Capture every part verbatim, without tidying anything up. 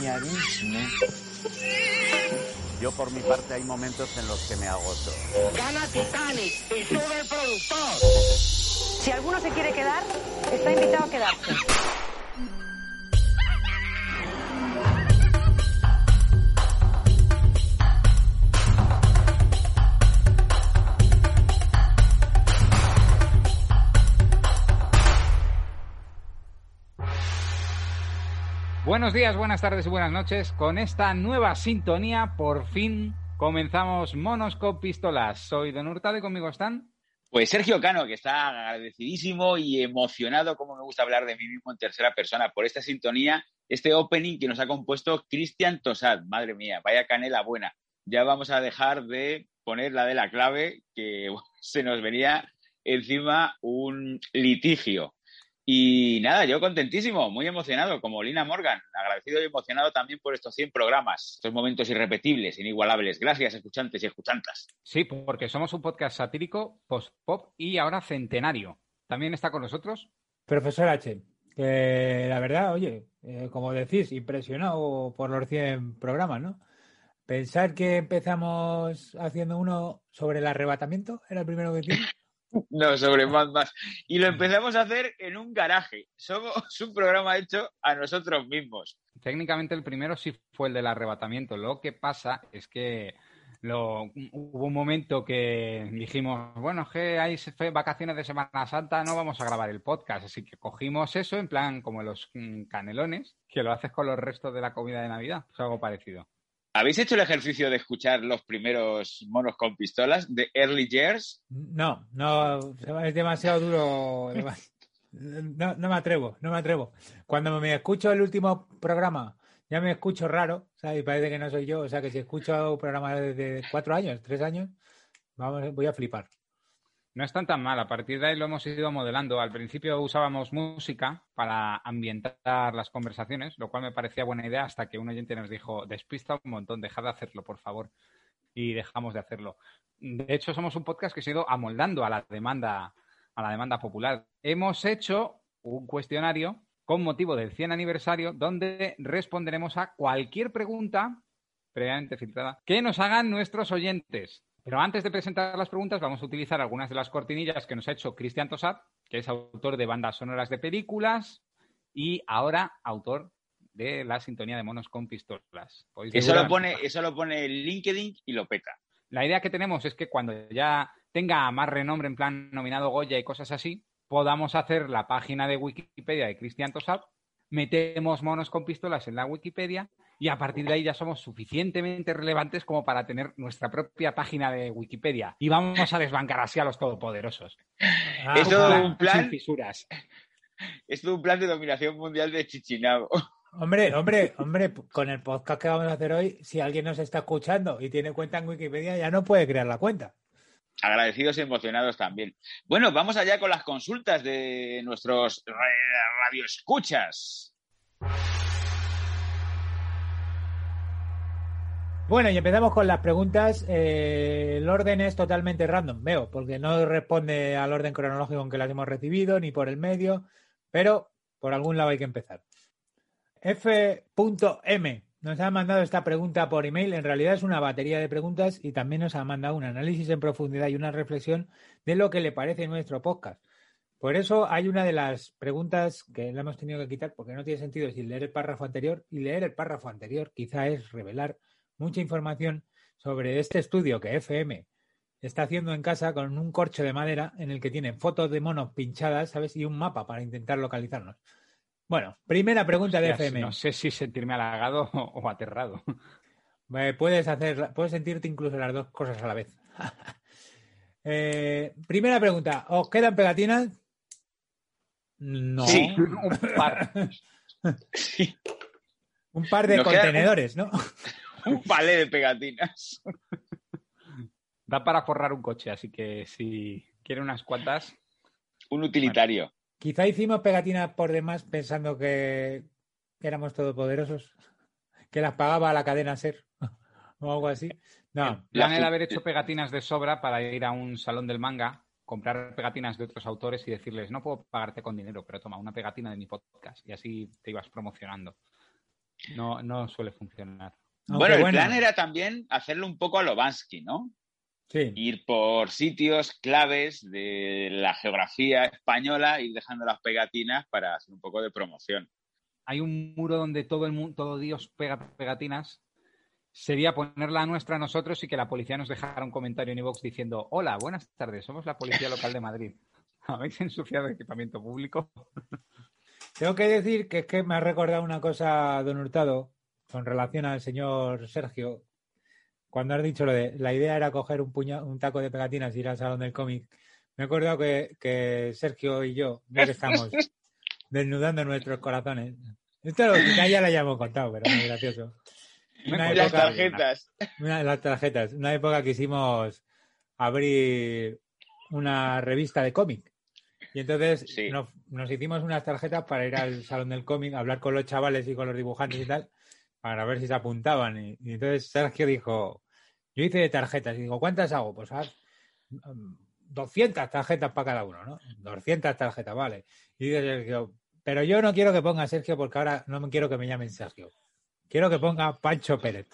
soñadísimo. Yo, por mi parte, hay momentos en los que me agoto. Gana Titanic y sube el productor. Si alguno se quiere quedar, está invitado a quedarse. Buenos días, buenas tardes y buenas noches. Con esta nueva sintonía, por fin comenzamos Monos con Pistolas. Soy Don Hurtado y conmigo están... Pues Sergio Cano, que está agradecidísimo y emocionado, como me gusta hablar de mí mismo en tercera persona, por esta sintonía, este opening que nos ha compuesto Cristian Tosat. Madre mía, vaya canela buena. Ya vamos a dejar de poner la de la clave, que se nos venía encima un litigio. Y nada, yo contentísimo, muy emocionado, como Lina Morgan, agradecido y emocionado también por estos cien programas, estos momentos irrepetibles, inigualables. Gracias, escuchantes y escuchantas. Sí, porque somos un podcast satírico, post-pop y ahora centenario. ¿También está con nosotros? Profesor H, que la verdad, oye, eh, como decís, impresionado por los cien programas, ¿no? Pensar que empezamos haciendo uno sobre el arrebatamiento, era el primero que hicimos. No, sobre Mad Max. Y lo empezamos a hacer en un garaje. Somos un programa hecho a nosotros mismos. Técnicamente el primero sí fue el del arrebatamiento. Lo que pasa es que lo, hubo un momento que dijimos, bueno, es que hay vacaciones de Semana Santa, no vamos a grabar el podcast. Así que cogimos eso en plan como los canelones, que lo haces con los restos de la comida de Navidad. Es algo parecido. ¿Habéis hecho el ejercicio de escuchar los primeros Monos con Pistolas de Early Years? No, no, es demasiado duro. No, no me atrevo, no me atrevo. Cuando me escucho el último programa, ya me escucho raro, ¿sabes? Y parece que no soy yo. O sea, que si escucho un programa de cuatro años, tres años, vamos, voy a flipar. No están tan mal, a partir de ahí lo hemos ido modelando. Al principio usábamos música para ambientar las conversaciones, lo cual me parecía buena idea hasta que un oyente nos dijo, despista un montón, dejad de hacerlo, por favor. Y dejamos de hacerlo. De hecho, somos un podcast que se ha ido amoldando a la demanda, a la demanda popular. Hemos hecho un cuestionario con motivo del cien aniversario donde responderemos a cualquier pregunta previamente filtrada que nos hagan nuestros oyentes. Pero antes de presentar las preguntas, vamos a utilizar algunas de las cortinillas que nos ha hecho Cristian Tosat, que es autor de bandas sonoras de películas y ahora autor de la sintonía de Monos con Pistolas. Eso lo pone, eso lo pone LinkedIn y lo peta. La idea que tenemos es que cuando ya tenga más renombre, en plan nominado Goya y cosas así, podamos hacer la página de Wikipedia de Cristian Tosat, metemos Monos con Pistolas en la Wikipedia y a partir de ahí ya somos suficientemente relevantes como para tener nuestra propia página de Wikipedia. Y vamos a desbancar así a los todopoderosos. Ah, es todo plan, un plan sin fisuras. Es todo un plan de dominación mundial de Chichinabo. Hombre, hombre, hombre, con el podcast que vamos a hacer hoy, si alguien nos está escuchando y tiene cuenta en Wikipedia, ya no puede crear la cuenta. Agradecidos y emocionados también. Bueno, vamos allá con las consultas de nuestros radioescuchas. Bueno, y empezamos con las preguntas. Eh, el orden es totalmente random, veo, porque no responde al orden cronológico en que las hemos recibido, ni por el medio, pero por algún lado hay que empezar. F M nos ha mandado esta pregunta por email. En realidad es una batería de preguntas y también nos ha mandado un análisis en profundidad y una reflexión de lo que le parece nuestro podcast. Por eso hay una de las preguntas que le hemos tenido que quitar porque no tiene sentido sin leer el párrafo anterior, y leer el párrafo anterior quizá es revelar mucha información sobre este estudio que F M está haciendo en casa con un corcho de madera en el que tiene fotos de monos pinchadas, ¿sabes? Y un mapa para intentar localizarnos. Bueno, primera pregunta de F M. No sé si sentirme halagado o aterrado. Eh, puedes hacer, puedes sentirte incluso las dos cosas a la vez. eh, primera pregunta, ¿os quedan pegatinas? No. Sí, un par. Sí. Un par de Nos contenedores, un, ¿no? Un palé de pegatinas. Da para forrar un coche, así que si quiere unas cuantas... Un utilitario. Bueno, quizá hicimos pegatinas por demás pensando que éramos todopoderosos, que las pagaba la cadena SER o algo así. No. El plan era haber hecho pegatinas de sobra para ir a un salón del manga, comprar pegatinas de otros autores y decirles, no puedo pagarte con dinero, pero toma una pegatina de mi podcast, y así te ibas promocionando. no, no suele funcionar. Bueno, Aunque el bueno. plan era también hacerlo un poco a lo Bansky, ¿no? Sí. Ir por sitios claves de la geografía española, ir dejando las pegatinas para hacer un poco de promoción. Hay un muro donde todo el mundo, todo Dios pega pegatinas. Sería ponerla a nuestra nosotros y que la policía nos dejara un comentario en iVoox diciendo: hola, buenas tardes, somos la Policía Local de Madrid. ¿Habéis ensuciado equipamiento público? Tengo que decir que es que me ha recordado una cosa, don Hurtado, con relación al señor Sergio. Cuando has dicho lo de la idea era coger un, puño, un taco de pegatinas y ir al salón del cómic, me he acordado que, que Sergio y yo, ya que estamos desnudando nuestros corazones. Esto lo que ya lo hayamos contado, pero muy gracioso. Una Las época, tarjetas. una, las tarjetas. Una época quisimos abrir una revista de cómic. Y entonces Sí. nos, nos hicimos unas tarjetas para ir al salón del cómic, hablar con los chavales y con los dibujantes y tal, para ver si se apuntaban. Y, y entonces Sergio dijo, yo hice de tarjetas. Y digo, ¿cuántas hago? Pues haz um, doscientas tarjetas para cada uno, ¿no? doscientas tarjetas, vale. Y dice Sergio, pero yo no quiero que ponga Sergio porque ahora no me quiero que me llamen Sergio. Quiero que ponga Pancho Pérez.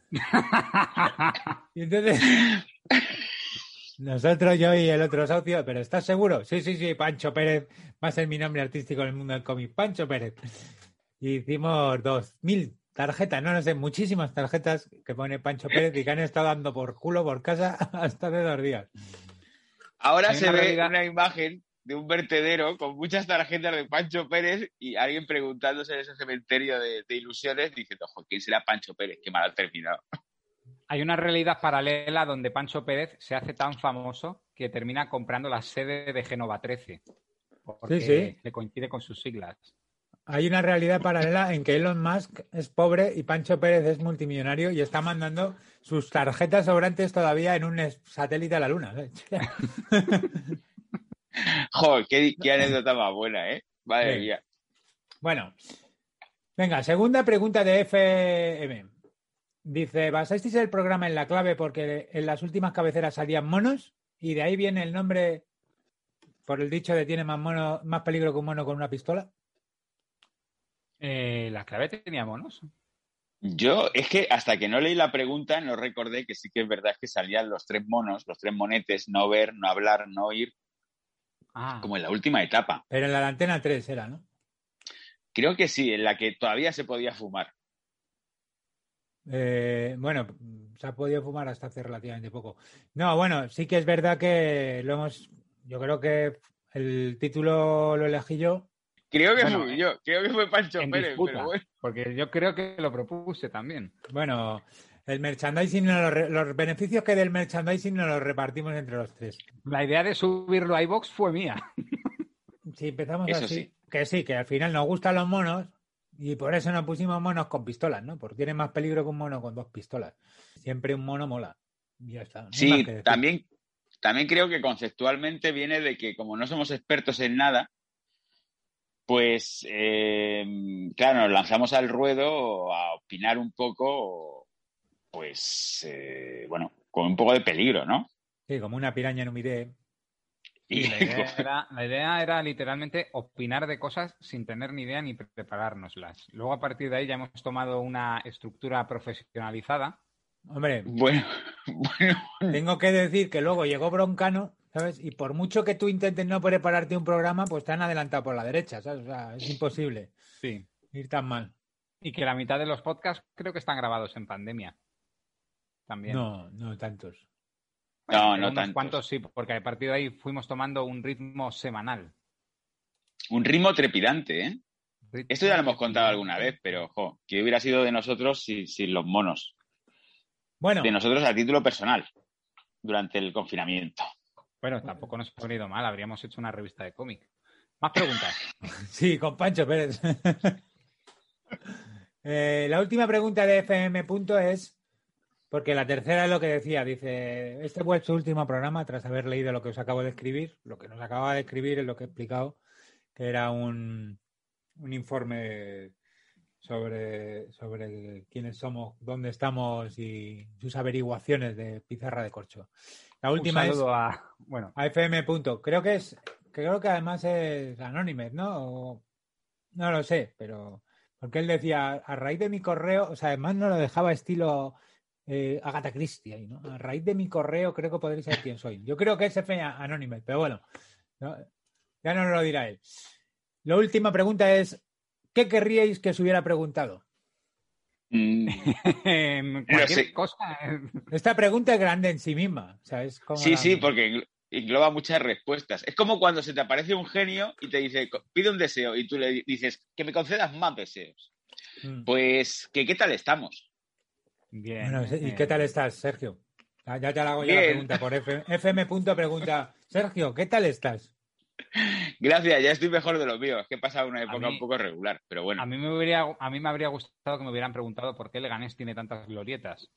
Y entonces... Nosotros, yo y el otro socio, ¿pero estás seguro? Sí, sí, sí, Pancho Pérez va a ser mi nombre artístico en el mundo del cómic, Pancho Pérez. Y hicimos dos mil tarjetas, no, no sé, muchísimas tarjetas que pone Pancho Pérez y que han estado dando por culo por casa hasta hace dos días. Ahora Hay se una ve realidad- una imagen de un vertedero con muchas tarjetas de Pancho Pérez y alguien preguntándose en ese cementerio de, de ilusiones diciendo, "Jo, ¿quién será Pancho Pérez? Qué mal ha terminado". Hay una realidad paralela donde Pancho Pérez se hace tan famoso que termina comprando la sede de Génova trece. Porque Sí, sí. le coincide con sus siglas. Hay una realidad paralela en que Elon Musk es pobre y Pancho Pérez es multimillonario y está mandando sus tarjetas sobrantes todavía en un es- satélite a la luna. Joder, qué, qué anécdota más buena, ¿eh? Madre Sí. mía. Bueno, venga, segunda pregunta de F M. Dice, ¿basasteis el programa en La Clave porque en las últimas cabeceras salían monos? Y de ahí viene el nombre por el dicho de tiene más mono, más peligro que un mono con una pistola. Eh, la clave tenía monos. Yo, es que hasta que no leí la pregunta no recordé que sí que es verdad que salían los tres monos, los tres monetes, no ver, no hablar, no oír, Ah, como en la última etapa. Pero en la de Antena tres era, ¿no? Creo que sí, en la que todavía se podía fumar. Eh, bueno, se ha podido fumar hasta hace relativamente poco. No, bueno, sí que es verdad que lo hemos... Yo creo que el título lo elegí yo. Creo que Bueno, fui eh, yo, creo que fue Pancho en Pérez, disputa, pero bueno. porque yo creo que lo propuse también. Bueno, el merchandising, no lo re- los beneficios que del merchandising nos los repartimos entre los tres. La idea de subirlo a iVoox fue mía. Si empezamos Eso así, sí. que sí, que al final nos gustan los monos y por eso nos pusimos monos con pistolas, ¿no? Porque tiene más peligro que un mono con dos pistolas. Siempre un mono mola. Y ya está. No hay más Sí, que decir. también, también creo que conceptualmente viene de que como no somos expertos en nada, pues eh, claro, nos lanzamos al ruedo a opinar un poco, pues eh, bueno, con un poco de peligro, ¿no? Sí, como una piraña en un video. Y Sí, la, idea era, la idea era literalmente opinar de cosas sin tener ni idea ni preparárnoslas. Luego, a partir de ahí, ya hemos tomado una estructura profesionalizada. Hombre, bueno, bueno, tengo que decir que luego llegó Broncano, ¿sabes? Y por mucho que tú intentes no prepararte un programa, pues te han adelantado por la derecha, ¿sabes? O sea, es imposible Sí. ir tan mal. Y que la mitad de los podcasts creo que están grabados en pandemia. También. No, no tantos. no, Pero no unos tanto. cuantos sí, porque a partir de ahí fuimos tomando un ritmo semanal. Un ritmo trepidante, ¿eh? Ritmo Esto ya lo hemos contado trepidante. alguna vez, pero ojo, que hubiera sido de nosotros sin, sin los monos. Bueno, De nosotros a título personal, durante el confinamiento. Bueno, tampoco nos ha venido mal, habríamos hecho una revista de cómic. Más preguntas. sí, con Pancho Pérez. Eh, la última pregunta de F M punto es, porque la tercera es lo que decía, dice, este fue su último programa tras haber leído lo que os acabo de escribir. Lo que nos acaba de escribir es lo que he explicado, que era un, un informe sobre, sobre quiénes somos, dónde estamos y sus averiguaciones de Pizarra de Corcho. La última Un es saludo a... Bueno, a F M. punto. Creo que es, creo que además es Anonymous, ¿no? O- no lo sé, pero Porque él decía, a raíz de mi correo, o sea, además no lo dejaba estilo eh, Agatha Christie ahí, ¿no? A raíz de mi correo creo que podréis saber quién soy. Yo creo que es F Anonymous, pero bueno, no, ya no nos lo dirá él. La última pregunta es, ¿qué querríais que se hubiera preguntado? Mm, Cualquier sé. cosa. Esta pregunta es grande en sí misma. O sea, es como sí, la- sí, porque engloba muchas respuestas. Es como cuando se te aparece un genio y te dice, pide un deseo, y tú le dices, que me concedas más deseos. Mm. Pues, ¿que, ¿qué tal estamos? Bien. Bueno, ¿y eh, qué tal estás, Sergio? Ah, ya te la hago yo la Bien. pregunta por F- FM. Pregunta, Sergio, ¿qué tal estás? Gracias, ya estoy mejor de lo mío. Es que he pasado una época mí- un poco regular, pero bueno. A mí, me hubiera, a mí me habría gustado que me hubieran preguntado por qué Leganés tiene tantas glorietas.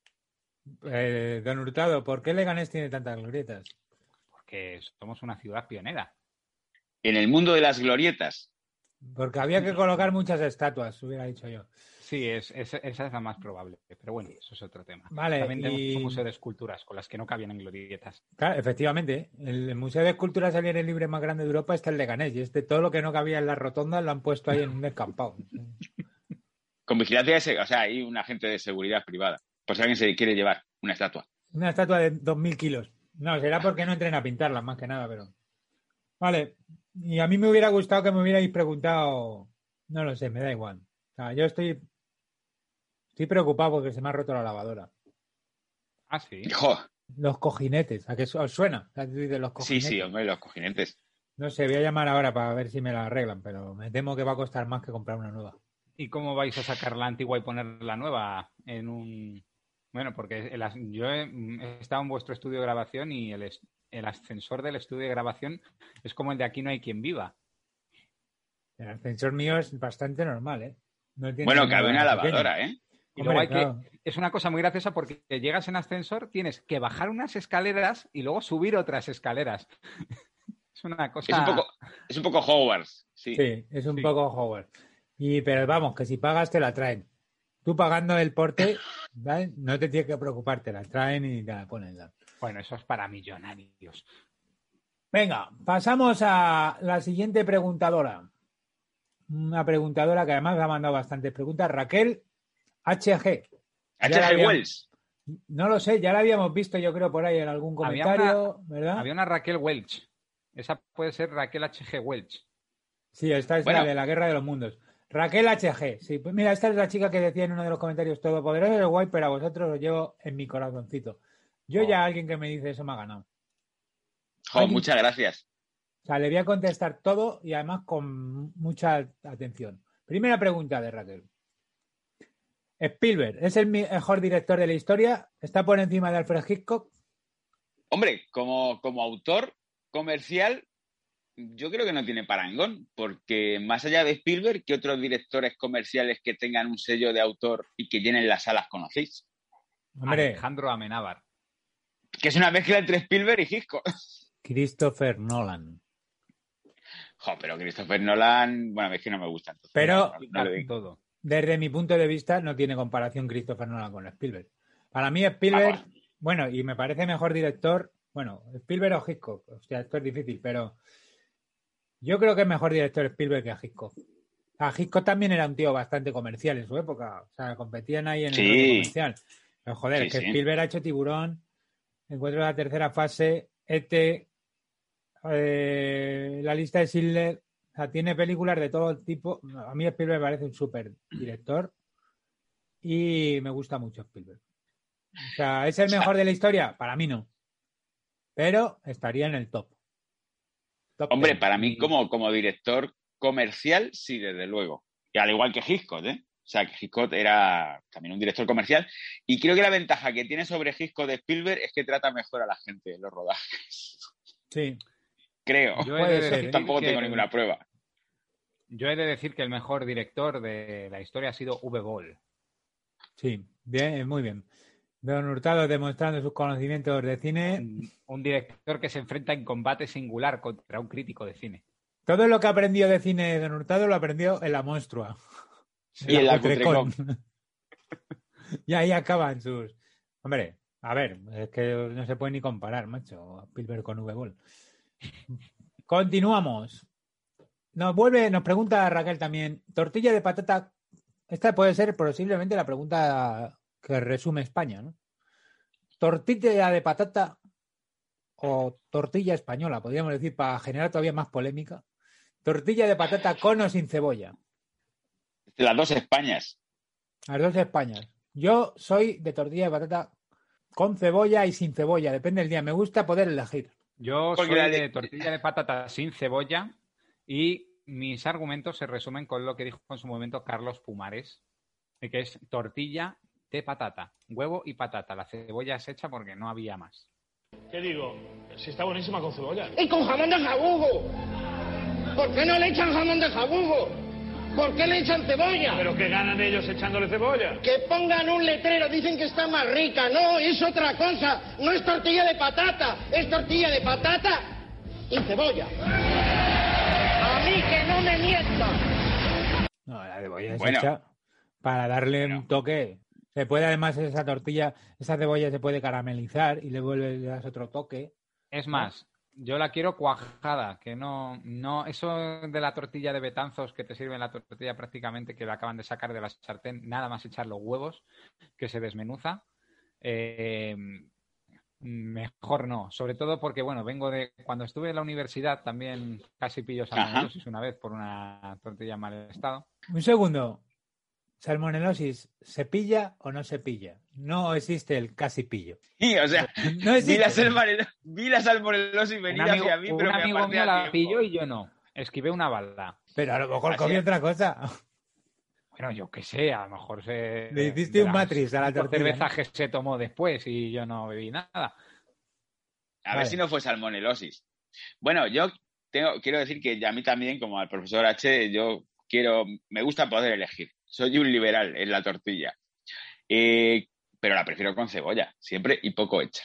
Eh, don Hurtado, ¿por qué Leganés tiene tantas glorietas? Porque somos una ciudad pionera. En el mundo de las glorietas. Porque había que colocar muchas estatuas, hubiera dicho yo. Sí, es, es- esa es la más probable. Pero bueno, eso es otro tema. Vale, También tenemos y- un museo de esculturas con las que no cabían en glorietas. Claro, efectivamente, el Museo de Esculturas al aire libre más grande de Europa está el Leganés, y este todo lo que no cabía en las rotondas lo han puesto ahí en un descampado. Con vigilancia, de se- o sea, hay un agente de seguridad privada. Por si alguien se quiere llevar una estatua. Una estatua de dos mil kilos. No, será porque no entren a pintarla, más que nada, pero... Vale, y a mí me hubiera gustado que me hubierais preguntado... No lo sé, me da igual. O sea, yo estoy... Estoy preocupado porque se me ha roto la lavadora. Ah, sí. Jo, Los cojinetes, ¿a qué su- os suena? O sea, tú dices los sí, cojinetes. sí, hombre, los cojinetes. No sé, voy a llamar ahora para ver si me la arreglan, pero me temo que va a costar más que comprar una nueva. ¿Y cómo vais a sacar la antigua y poner la nueva en un...? Bueno, porque el as- yo he, he estado en vuestro estudio de grabación y el, es- el ascensor del estudio de grabación es como el de Aquí no hay quien viva. El ascensor mío es bastante normal, ¿eh? No tiene Bueno, nada cabe una pequeño. lavadora, ¿eh? Y luego Hombre, hay claro. que... Es una cosa muy graciosa porque llegas en ascensor, tienes que bajar unas escaleras y luego subir otras escaleras. Es una cosa... Es un poco, es un poco Hogwarts, sí. Sí, es un Sí. poco Howard. Y, pero vamos, que si pagas te la traen. Tú pagando el porte, ¿vale? No te tienes que preocupar, te la traen y te la ponen. ¿Vale? Bueno, eso es para millonarios. Venga, pasamos a la siguiente preguntadora. Una preguntadora que además ha mandado bastantes preguntas. Raquel H G. Ya la H G habíamos- Wells. No lo sé, ya la habíamos visto yo creo por ahí en algún Había comentario, ¿verdad? Había una Raquel Welch. Esa puede ser Raquel H G Welch. Sí, esta es Bueno. la de la Guerra de los Mundos. Raquel H G. Sí, pues mira, esta es la chica que decía en uno de los comentarios todopoderoso es guay, pero a vosotros os llevo en mi corazoncito. Yo Oh. ya alguien que me dice eso me ha ganado. Jo, Alguien- muchas gracias. O sea, le voy a contestar todo y además con mucha atención. Primera pregunta de Raquel. Spielberg, ¿es el mejor director de la historia? ¿Está por encima de Alfred Hitchcock? Hombre, como, como autor comercial, yo creo que no tiene parangón, porque más allá de Spielberg, ¿qué otros directores comerciales que tengan un sello de autor y que llenen las salas conocéis? Hombre, Alejandro Amenábar. Que es una mezcla entre Spielberg y Hitchcock. Christopher Nolan. Jo, pero Christopher Nolan, bueno, es que no me gusta. Entonces, Pero- no, no le digo. Todo. Desde mi punto de vista, no tiene comparación Christopher Nolan con Spielberg. Para mí, Spielberg, Vamos. bueno, y me parece mejor director, bueno, Spielberg o Hitchcock, o sea, esto es difícil, pero yo creo que es mejor director Spielberg que a Hitchcock. A Hitchcock también era un tío bastante comercial en su época, o sea, competían ahí en el Sí. rollo comercial. Pero joder, Sí, es que sí. Spielberg ha hecho Tiburón, Encuentro de la tercera fase, E T, eh, La lista de Schindler. O sea, tiene películas de todo tipo. A mí Spielberg me parece un súper director y me gusta mucho Spielberg. O sea, ¿es el mejor de la historia? Para mí no. Pero estaría en el top. Top Hombre, ten. para mí como, como director comercial, sí, desde luego. Y al igual que Hitchcock, ¿eh? O sea, que Hitchcock era también un director comercial. Y creo que la ventaja que tiene sobre Hitchcock de Spielberg es que trata mejor a la gente en los rodajes. Sí. Creo. Yo he Puede de ser, decir ¿eh? Tampoco que- tengo ninguna prueba. Yo he de decir que el mejor director de la historia ha sido Uwe Boll. Sí, bien, muy bien. Don Hurtado demostrando sus conocimientos de cine. Un, un director que se enfrenta en combate singular contra un crítico de cine. Todo lo que aprendió de cine Don Hurtado lo aprendió en La Monstrua. Y en la Cutrecon. Cutrecon. Y ahí acaban sus... Hombre, a ver, es que no se puede ni comparar, macho, Spielberg con Uwe Boll. Continuamos. nos vuelve, nos pregunta Raquel también, tortilla de patata, esta puede ser posiblemente la pregunta que resume España, ¿no? Tortilla de patata o tortilla española, podríamos decir, para generar todavía más polémica. Tortilla de patata con o sin cebolla. Las dos Españas. Las dos Españas. Yo soy de tortilla de patata con cebolla y sin cebolla, depende del día. Me gusta poder elegir. Yo Porque soy la de de- tortilla de patata sin cebolla y mis argumentos se resumen con lo que dijo en su momento Carlos Pumares, de que es tortilla de patata, huevo y patata. La cebolla es hecha porque no había más. ¿Qué digo? Si está buenísima con cebolla. Y con jamón de jabugo. ¿Por qué no le echan jamón de jabugo? ¿Por qué le echan cebolla? ¿Pero qué ganan ellos echándole cebolla? Que pongan un letrero, dicen que está más rica. No, es otra cosa. No es tortilla de patata, es tortilla de patata y cebolla. A mí que no me mientan. No, la cebolla es Bueno. hecha para darle Bueno. un toque. Se puede además esa tortilla, esa cebolla se puede caramelizar y le vuelve, le das otro toque. Es más, yo la quiero cuajada, que no, no, eso de la tortilla de Betanzos que te sirven la tortilla prácticamente que la acaban de sacar de la sartén, nada más echar los huevos, que se desmenuza. Eh, mejor no, sobre todo porque, bueno, vengo de, cuando estuve en la universidad también casi pillo salmonelosis una vez por una tortilla en mal estado. Un segundo. Salmonelosis, ¿se pilla o no se pilla? No existe el casi pillo. Y, o sea, No vi existe. la, salmonelo- vi la salmonelosis Un venir amigo, hacia mí, un pero me amigo aparté mío a la tiempo. pilló y yo no. Esquivé una bala. Pero a lo mejor Así comí es. otra cosa. Bueno, yo qué sé, a lo mejor se... Le hiciste de un las Matrix a la cinco tortilla, cervezas que se tomó después y yo no bebí nada. A Vale. ver si no fue salmonelosis. Bueno, yo tengo, quiero decir que a mí también, como al profesor H, yo quiero, me gusta poder elegir. Soy un liberal en la tortilla. Eh, pero la prefiero con cebolla, siempre y poco hecha.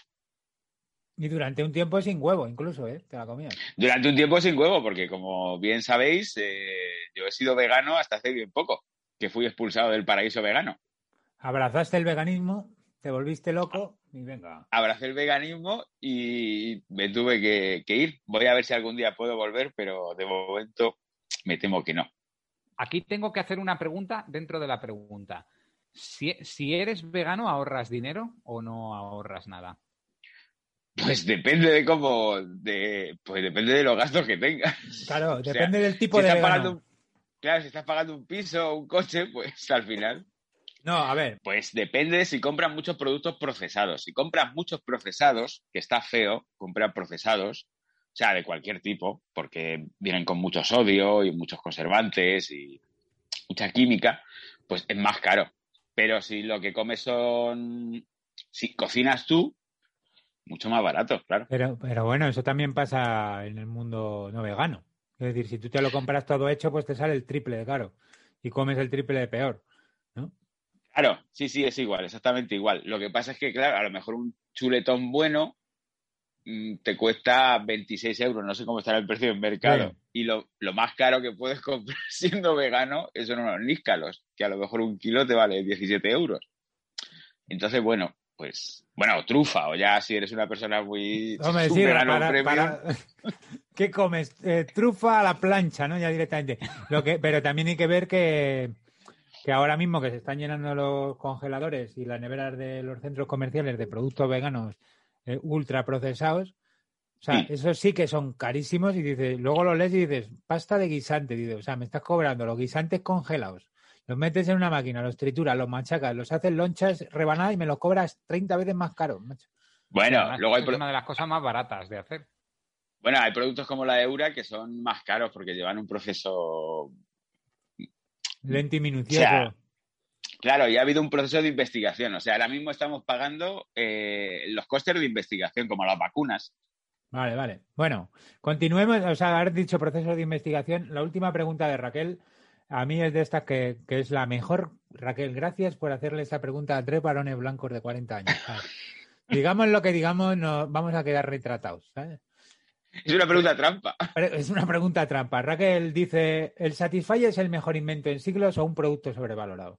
Y durante un tiempo sin huevo, incluso, ¿eh? Te la comías. Durante un tiempo sin huevo, porque como bien sabéis, eh, yo he sido vegano hasta hace bien poco, que fui expulsado del paraíso vegano. Abrazaste el veganismo, te volviste loco y venga. Abracé el veganismo y me tuve que, que ir. Voy a ver si algún día puedo volver, pero de momento me temo que no. Aquí tengo que hacer una pregunta dentro de la pregunta. Si, si eres vegano, ¿ahorras dinero o no ahorras nada? Pues depende de cómo, de, pues depende de los gastos que tengas. Claro, O sea, depende del tipo si de estás vegano. pagando un- claro, si estás pagando un piso o un coche, pues al final, No, a ver, pues depende de si compras muchos productos procesados. Si compras muchos procesados, que está feo comprar procesados, o sea, de cualquier tipo, porque vienen con mucho sodio y muchos conservantes y mucha química, pues es más caro. Pero si lo que comes son, si cocinas tú, mucho más barato, claro. pero, pero bueno, eso también pasa en el mundo no vegano. Es decir, si tú te lo compras todo hecho, pues te sale el triple de caro y comes el triple de peor, ¿no? Claro, sí, sí, es igual, exactamente igual. Lo que pasa es que, claro, a lo mejor un chuletón bueno mm, te cuesta veintiséis euros, no sé cómo estará el precio en mercado. Claro. Y lo, lo más caro que puedes comprar siendo vegano son unos níscalos, que a lo mejor un kilo te vale diecisiete euros. Entonces, bueno, pues, bueno, trufa, o ya si eres una persona muy... Hombre, un sí, vegano para, premium, para- ¿Qué comes? Eh, trufa a la plancha, ¿no? Ya directamente. Lo que, pero también hay que ver que, que ahora mismo que se están llenando los congeladores y las neveras de los centros comerciales de productos veganos eh, ultra procesados, o sea, Sí. esos sí que son carísimos y dices, luego lo lees y dices, pasta de guisante, dices, o sea, me estás cobrando los guisantes congelados, los metes en una máquina, los trituras, los machacas, los haces lonchas rebanadas y me los cobras treinta veces más caro, macho. Bueno, Además, luego hay, es pro- una de las cosas más baratas de hacer. bueno, hay productos como la Eura que son más caros porque llevan un proceso... Lento y minucioso. O sea, claro, y ha habido un proceso de investigación. O sea, ahora mismo estamos pagando eh, los costes de investigación, como las vacunas. Vale, vale. Bueno, continuemos. O sea, haber dicho procesos de investigación. La última pregunta de Raquel, a mí es de estas que, que es la mejor. Raquel, gracias por hacerle esta pregunta a tres varones blancos de cuarenta años. ¿sabes? Digamos lo que digamos, nos vamos a quedar retratados. ¿sabes? Es una pregunta trampa. Pero es una pregunta trampa. Raquel dice, ¿el Satisfyer es el mejor invento en siglos o un producto sobrevalorado?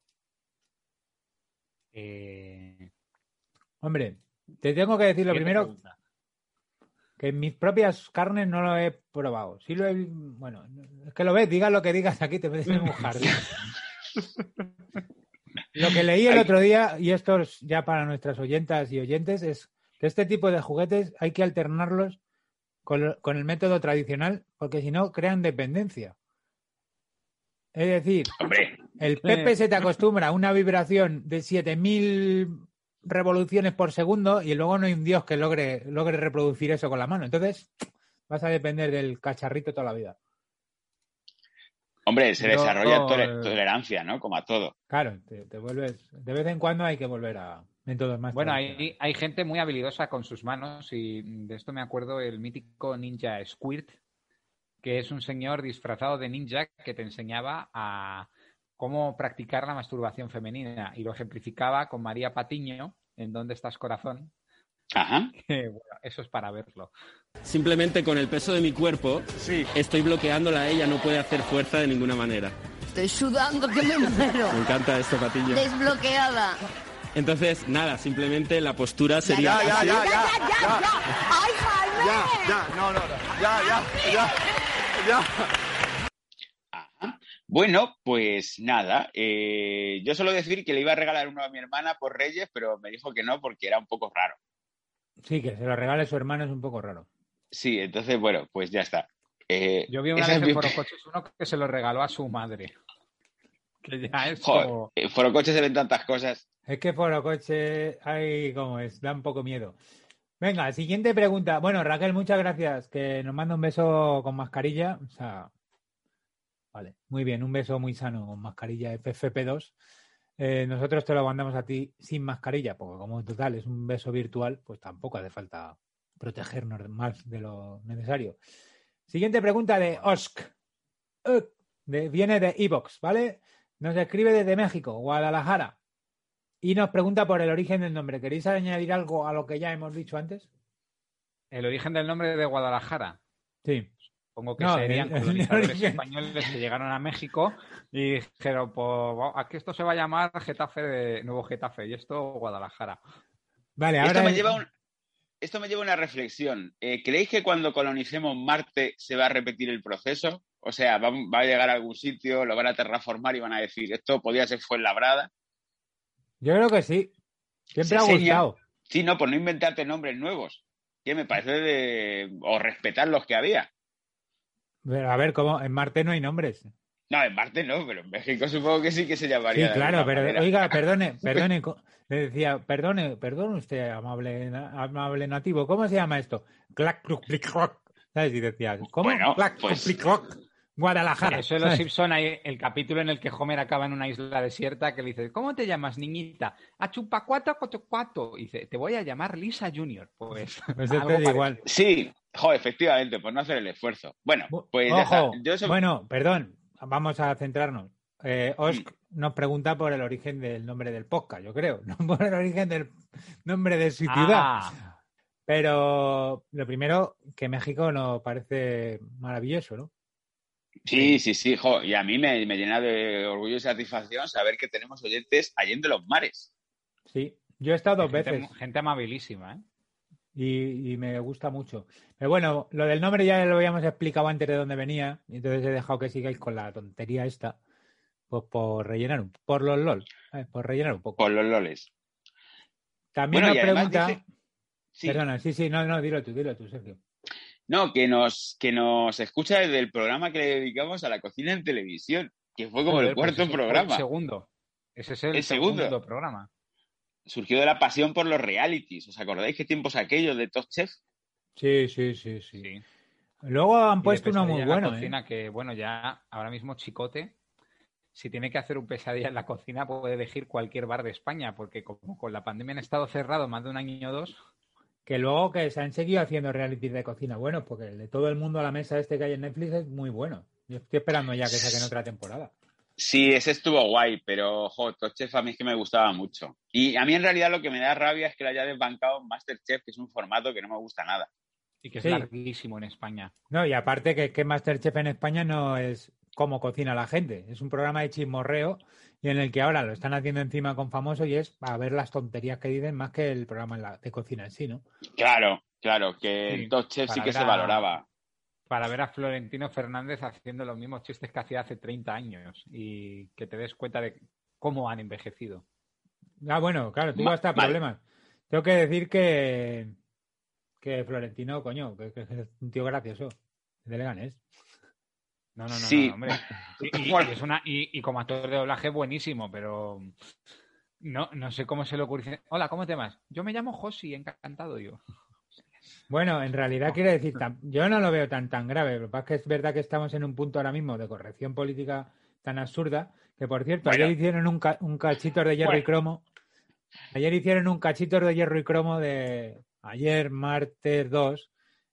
Eh, Hombre, te tengo que decir lo ¿qué te primero, pregunta? que en mis propias carnes no lo he probado. Sí lo he... Bueno, es que lo ves, digas lo que digas aquí, te metes en un jardín. Lo que leí el otro día, y esto es ya para nuestras oyentas y oyentes, es que este tipo de juguetes hay que alternarlos con, con el método tradicional, porque si no crean dependencia. Es decir, Hombre. el Pepe se te acostumbra a una vibración de siete mil revoluciones por segundo y luego no hay un dios que logre, logre reproducir eso con la mano. Entonces, vas a depender del cacharrito toda la vida. Hombre, se Yo- desarrolla yo, tole- eh, tolerancia, ¿no? Como a todo. Claro, te, te vuelves... De vez en cuando hay que volver a métodos más Bueno, tradicionales. hay, hay gente muy habilidosa con sus manos y de esto me acuerdo el mítico ninja Squirt, que es un señor disfrazado de ninja que te enseñaba a cómo practicar la masturbación femenina y lo ejemplificaba con María Patiño en ¿Dónde estás, corazón? Ajá. Que, bueno, eso es para verlo. Simplemente con el peso de mi cuerpo estoy bloqueándola a ella, no puede hacer fuerza de ninguna manera. Estoy sudando que me muero. Me encanta esto, Patiño. Desbloqueada. Entonces, nada, simplemente la postura sería... Ya, ya, así. ya, ya, ya, ya, ya. ¡Ay, Jaime! Ya, ya, no, no, no. Ya, ya, ya, ya. Ajá. Bueno, pues nada. eh, yo suelo decir que le iba a regalar uno a mi hermana por Reyes, pero me dijo que no porque era un poco raro. Sí, que se lo regale su hermano es un poco raro. Sí, entonces, bueno, pues ya está. Eh, Yo vi una esa vez es en mi- Forocoches uno que se lo regaló a su madre. Que ya es Joder, como... en Forocoche se ven tantas cosas. Es que Forocoche, ay, cómo es, da un poco miedo. Venga, siguiente pregunta. Bueno, Raquel, muchas gracias, que nos manda un beso con mascarilla. O sea, vale, muy bien, un beso muy sano con mascarilla F F P dos. Eh, nosotros te lo mandamos a ti sin mascarilla, porque como en total es un beso virtual, pues tampoco hace falta protegernos más de lo necesario. Siguiente pregunta de Osk. Uk, de- viene de Evox, ¿vale? Nos escribe desde México, Guadalajara. Y nos pregunta por el origen del nombre. ¿Queréis añadir algo a lo que ya hemos dicho antes? El origen del nombre de Guadalajara. Sí. Supongo que No, serían el- el colonizadores origen. españoles que llegaron a México y dijeron, pues aquí esto se va a llamar Getafe de Nuevo Getafe y esto Guadalajara. Vale, Esto ahora... me el- lleva a un- esto me lleva a una reflexión. Eh, ¿Creéis que cuando colonicemos Marte se va a repetir el proceso? O sea, va, va a llegar a algún sitio, lo van a terraformar y van a decir, esto podía ser Fuenlabrada. Yo creo que sí. Siempre Se ha enseña- gustado. Sí, no, por no inventarte nombres nuevos. Que me parece de... O respetar los que había. Pero a ver, ¿cómo? En Marte no hay nombres. No, en Marte no, pero en México supongo que sí que se llamaría. Sí, de claro, alguna pero manera. oiga, perdone, perdone, co- le decía, perdone, perdone usted, amable, na- amable nativo, ¿cómo se llama esto? Clac, cluc, plic, cloc. ¿Sabes? Y decía, ¿cómo? Bueno, Clac, pues- cluc, plic, cloc. Guadalajara. Eso de los ¿sabes? Simpson hay el capítulo en el que Homer acaba en una isla desierta que le dice, ¿cómo te llamas, niñita? A chupacuato, cotocuato. Y dice, te voy a llamar Lisa Junior. Pues, Pues algo este es parecido. igual. Sí, jo, efectivamente, por no hacer el esfuerzo. Bueno, pues ya está. Ojo, Yo so- bueno, perdón, vamos a centrarnos. Eh, Osk Mm. nos pregunta por el origen del nombre del podcast, yo creo, no por el origen del nombre de su ciudad. Ah, Pero lo primero, que México nos parece maravilloso, ¿no? Sí, sí, sí, jo, y a mí me, me llena de orgullo y satisfacción saber que tenemos oyentes allende los mares. Sí, yo he estado dos gente, veces gente amabilísima, ¿eh? y, y me gusta mucho. Pero bueno, lo del nombre ya lo habíamos explicado antes de dónde venía, y entonces he dejado que sigáis con la tontería esta, pues por rellenar un por los LOL, ¿sabes? Por rellenar un poco. Por los loles. También Bueno, nos y además pregunta, dice- Sí. perdona, sí, sí, no, no, dilo tú, dilo tú, Sergio. No, que nos, que nos escucha desde el programa que le dedicamos a la cocina en televisión, que fue como Joder, el pues cuarto ese fue programa. El segundo. Ese es el, El segundo. segundo programa. Surgió de la pasión por los realities. ¿Os acordáis qué tiempos aquellos de Top Chef? Sí, sí, sí, sí. Sí. Luego han Y de puesto uno Pesadilla muy en la bueno, ¿eh? cocina, que bueno, ya ahora mismo Chicote, si tiene que hacer un pesadilla en la cocina, puede elegir cualquier bar de España, porque como con la pandemia han estado cerrados más de un año o dos, Que luego que se han seguido haciendo realities de cocina buenos, porque el de todo el mundo a la mesa este que hay en Netflix es muy bueno. Yo estoy esperando ya que saquen otra temporada. Sí, ese estuvo guay, pero jo, Top Chef a mí es que me gustaba mucho. Y a mí en realidad lo que me da rabia es que lo haya desbancado Masterchef, que es un formato que no me gusta nada. y que es Sí. larguísimo en España. No, y aparte que, que Masterchef en España no es cómo cocina la gente, es un programa de chismorreo y en el que ahora lo están haciendo encima con famosos y es a ver las tonterías que dicen más que el programa en la- de cocina en sí, ¿no? Claro, Claro, que Sí, el Top Chef sí para que ver se a- valoraba. Para ver a Florentino Fernández haciendo los mismos chistes que hacía hace treinta años y que te des cuenta de cómo han envejecido. Ah, bueno, claro, tengo Ma- hasta vale. problemas. Tengo que decir que, que Florentino, coño, que, que es un tío gracioso. Es de Leganés. No, no, no, Sí. no, hombre. Y, y- y es una, y, y como actor de doblaje buenísimo, pero no, no sé cómo se le ocurre. Hola, ¿cómo te llamas? Yo me llamo Josi, encantado yo. Bueno, en realidad quiero decir, tam- yo no lo veo tan tan grave. Lo que pasa es que es verdad que estamos en un punto ahora mismo de corrección política tan absurda que, por cierto, Bueno. ayer hicieron un, ca- un cachito de hierro y Bueno. cromo. Ayer hicieron un cachito de hierro y cromo de ayer, martes dos,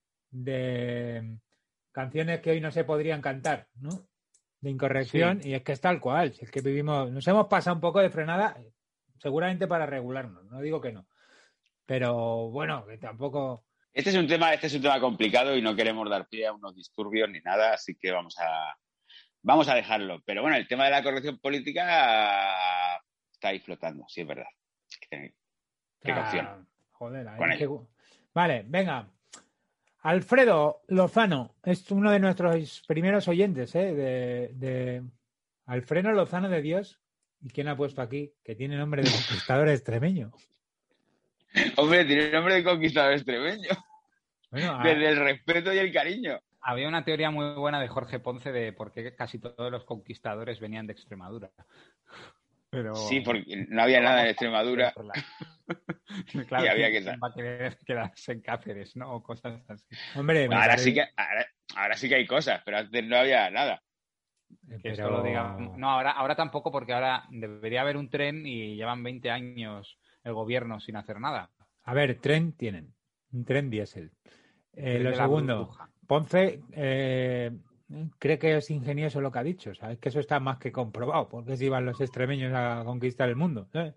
de canciones que hoy no se podrían cantar, ¿no? De incorrección, y es que es tal cual. Si es que vivimos, nos hemos pasado un poco de frenada, seguramente para regularnos, no digo que no. Pero bueno, que tampoco. Este es un tema, este es un tema complicado y no queremos dar pie a unos disturbios ni nada, así que vamos a vamos a dejarlo. Pero bueno, el tema de la corrección política está ahí flotando, sí es verdad. Qué precaución. Ah, joder, ahí Con que- ello. Vale, venga. Alfredo Lozano es uno de nuestros primeros oyentes, ¿eh? De, de Alfredo Lozano de Dios. ¿Y quién ha puesto aquí? Que tiene nombre de conquistador extremeño. Hombre, tiene nombre de conquistador extremeño. Bueno, a- Desde el respeto y el cariño. Había una teoría muy buena de Jorge Ponce de por qué casi todos los conquistadores venían de Extremadura. Pero... Sí, porque no había nada en Extremadura. Claro, y había ¿quién que va a querer quedarse en Cáceres, ¿no? O cosas así. hombre, me Ahora parece- sí que ahora, ahora sí que hay cosas, pero antes no había nada. Que pero- esto lo diga. No, ahora, ahora tampoco, porque ahora debería haber un tren y llevan veinte años el gobierno sin hacer nada. A ver, tren tienen. Un tren diésel. Eh, Tren lo de la segundo, burbuja. Ponce eh, cree que es ingenioso lo que ha dicho. ¿Sabes? Que eso está más que comprobado. Porque si iban los extremeños a conquistar el mundo. ¿sabes?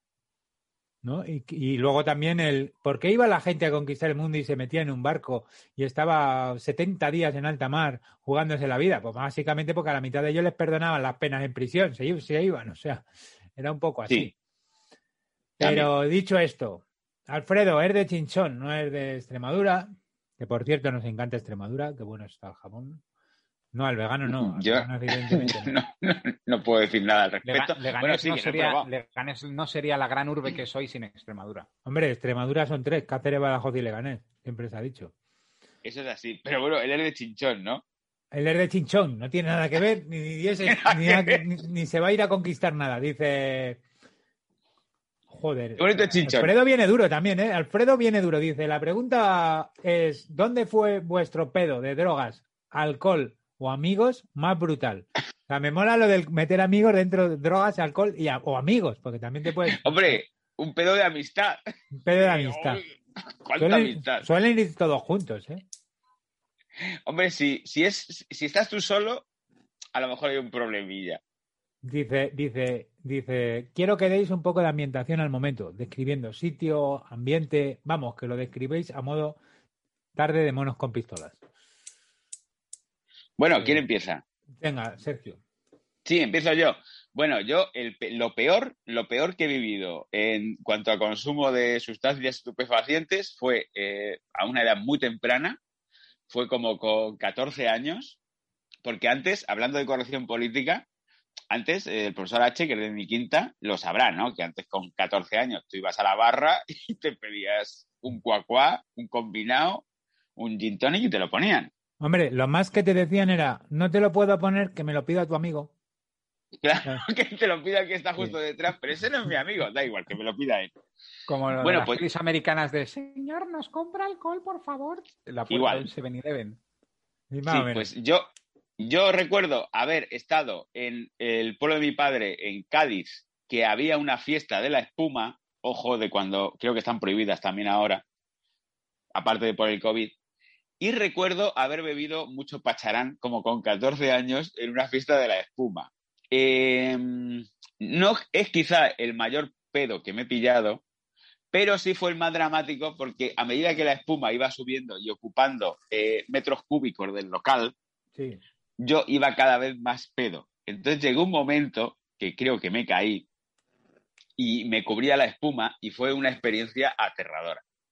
¿No? Y, y luego también el ¿por qué iba la gente a conquistar el mundo y se metía en un barco y estaba setenta días en alta mar jugándose la vida? Pues básicamente porque a la mitad de ellos les perdonaban las penas en prisión, se, i- se iban, o sea, era un poco así. Sí. Pero dicho esto, Alfredo es de Chinchón, no es de Extremadura, que por cierto nos encanta Extremadura, qué bueno está el jamón. No, al vegano no, al Yo vegano evidentemente no. no, no, no puedo decir nada al Lega- respecto. Leganés, Bueno, sí, no que no he sería, probado. Leganés no sería la gran urbe que soy sin Extremadura. Hombre, Extremadura son tres, Cáceres, Badajoz y Leganés, siempre se ha dicho. Eso es así. Pero bueno, él es de Chinchón, ¿no? Él es de Chinchón, no tiene nada que ver, ni, ni, ese- ni, nada que- ni- ni se va a ir a conquistar nada. Dice. Joder. Qué bonito es Chinchón. Alfredo viene duro también, ¿eh? Alfredo viene duro. Dice: la pregunta es: ¿dónde fue vuestro pedo de drogas, alcohol o amigos más brutal? O sea, me mola lo del meter amigos dentro de drogas, alcohol y a- o amigos, porque también te puedes. Hombre, un pedo de amistad. Un pedo de amistad. ¿Cuánta Suelen, amistad? suelen ir todos juntos, ¿eh? Hombre, si, si, es, si estás tú solo, a lo mejor hay un problemilla. Dice, dice, dice, quiero que deis un poco de ambientación al momento, describiendo sitio, ambiente, vamos, que lo describéis a modo tarde de monos con pistolas. Bueno, ¿quién empieza? Venga, Sergio. Sí, empiezo yo. Bueno, yo el, pe- lo peor, lo peor que he vivido en cuanto a consumo de sustancias estupefacientes fue eh, a una edad muy temprana, fue como con catorce años, porque antes, hablando de corrección política, antes eh, el profesor H, que es de mi quinta, lo sabrá, ¿no? Que antes con catorce años tú ibas a la barra y te pedías un cuacuá, un combinado, un gin tonic y te lo ponían. Hombre, lo más que te decían era, no te lo puedo poner, que me lo pida tu amigo. Claro, que te lo pida el que está justo detrás, pero ese no es mi amigo, da igual, que me lo pida él. Como lo Bueno, de las pues- pelis americanas de señor, nos compra alcohol, por favor. La puerta Igual. del seven eleven. Y más Sí, o menos. pues yo, yo recuerdo haber estado en el pueblo de mi padre, en Cádiz, que había una fiesta de la espuma, ojo, de cuando creo que están prohibidas también ahora, aparte de por el COVID, y recuerdo haber bebido mucho pacharán, como con catorce años, en una fiesta de la espuma. Eh, no es quizá el mayor pedo que me he pillado, pero sí fue el más dramático porque a medida que la espuma iba subiendo y ocupando eh, metros cúbicos del local, Sí. yo iba cada vez más pedo. Entonces llegó un momento que creo que me caí y me cubría la espuma y fue una experiencia aterradora.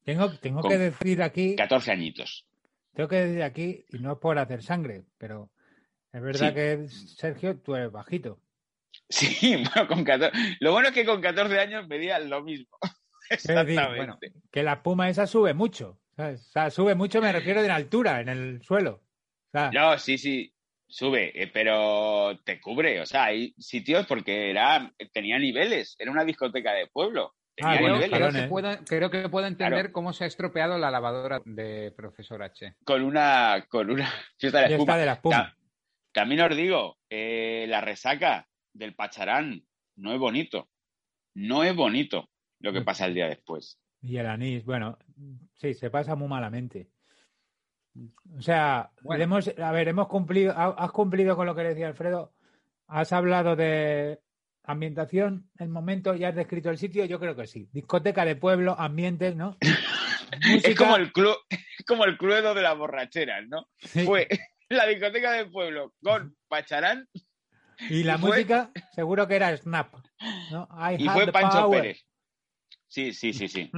Tengo, tengo Con que decir aquí, catorce añitos. tengo que decir aquí, y no es por hacer sangre, pero es verdad Sí. que, Sergio, tú eres bajito. Sí, bueno, con catorce. Lo bueno es que con catorce años medía lo mismo. Es decir, Exactamente. bueno, que la espuma esa sube mucho, ¿sabes? O sea, sube mucho, me refiero de la altura, en el suelo. O sea, No, sí, sí, sube, eh, pero te cubre. O sea, hay sitios porque era, tenía niveles. Era una discoteca de pueblo. Tenía Ah, bueno, Creo, niveles. creo que perdón, ¿eh? puedo, creo que puedo entender Claro. cómo se ha estropeado la lavadora de profesor H. Con una, con una fiesta de la ya espuma. está de la espuma. Ta- También os digo, eh, la resaca del Pacharán no es bonito. No es bonito lo que pasa el día después. Y el anís, bueno, sí, se pasa muy malamente. O sea, Bueno. le hemos, a ver, hemos cumplido, ha- has cumplido con lo que decía Alfredo, has hablado de ambientación, el momento, ya has descrito el sitio, yo creo que sí. Discoteca de pueblo, ambientes, ¿no? Música, Es como el club, es como el cluedo de las borracheras, ¿no? sí. Fue la discoteca del pueblo con Pacharán Y la y fue- música, seguro que era Snap, ¿no? I y have fue the Pancho power. Pérez. Sí, sí, sí, sí.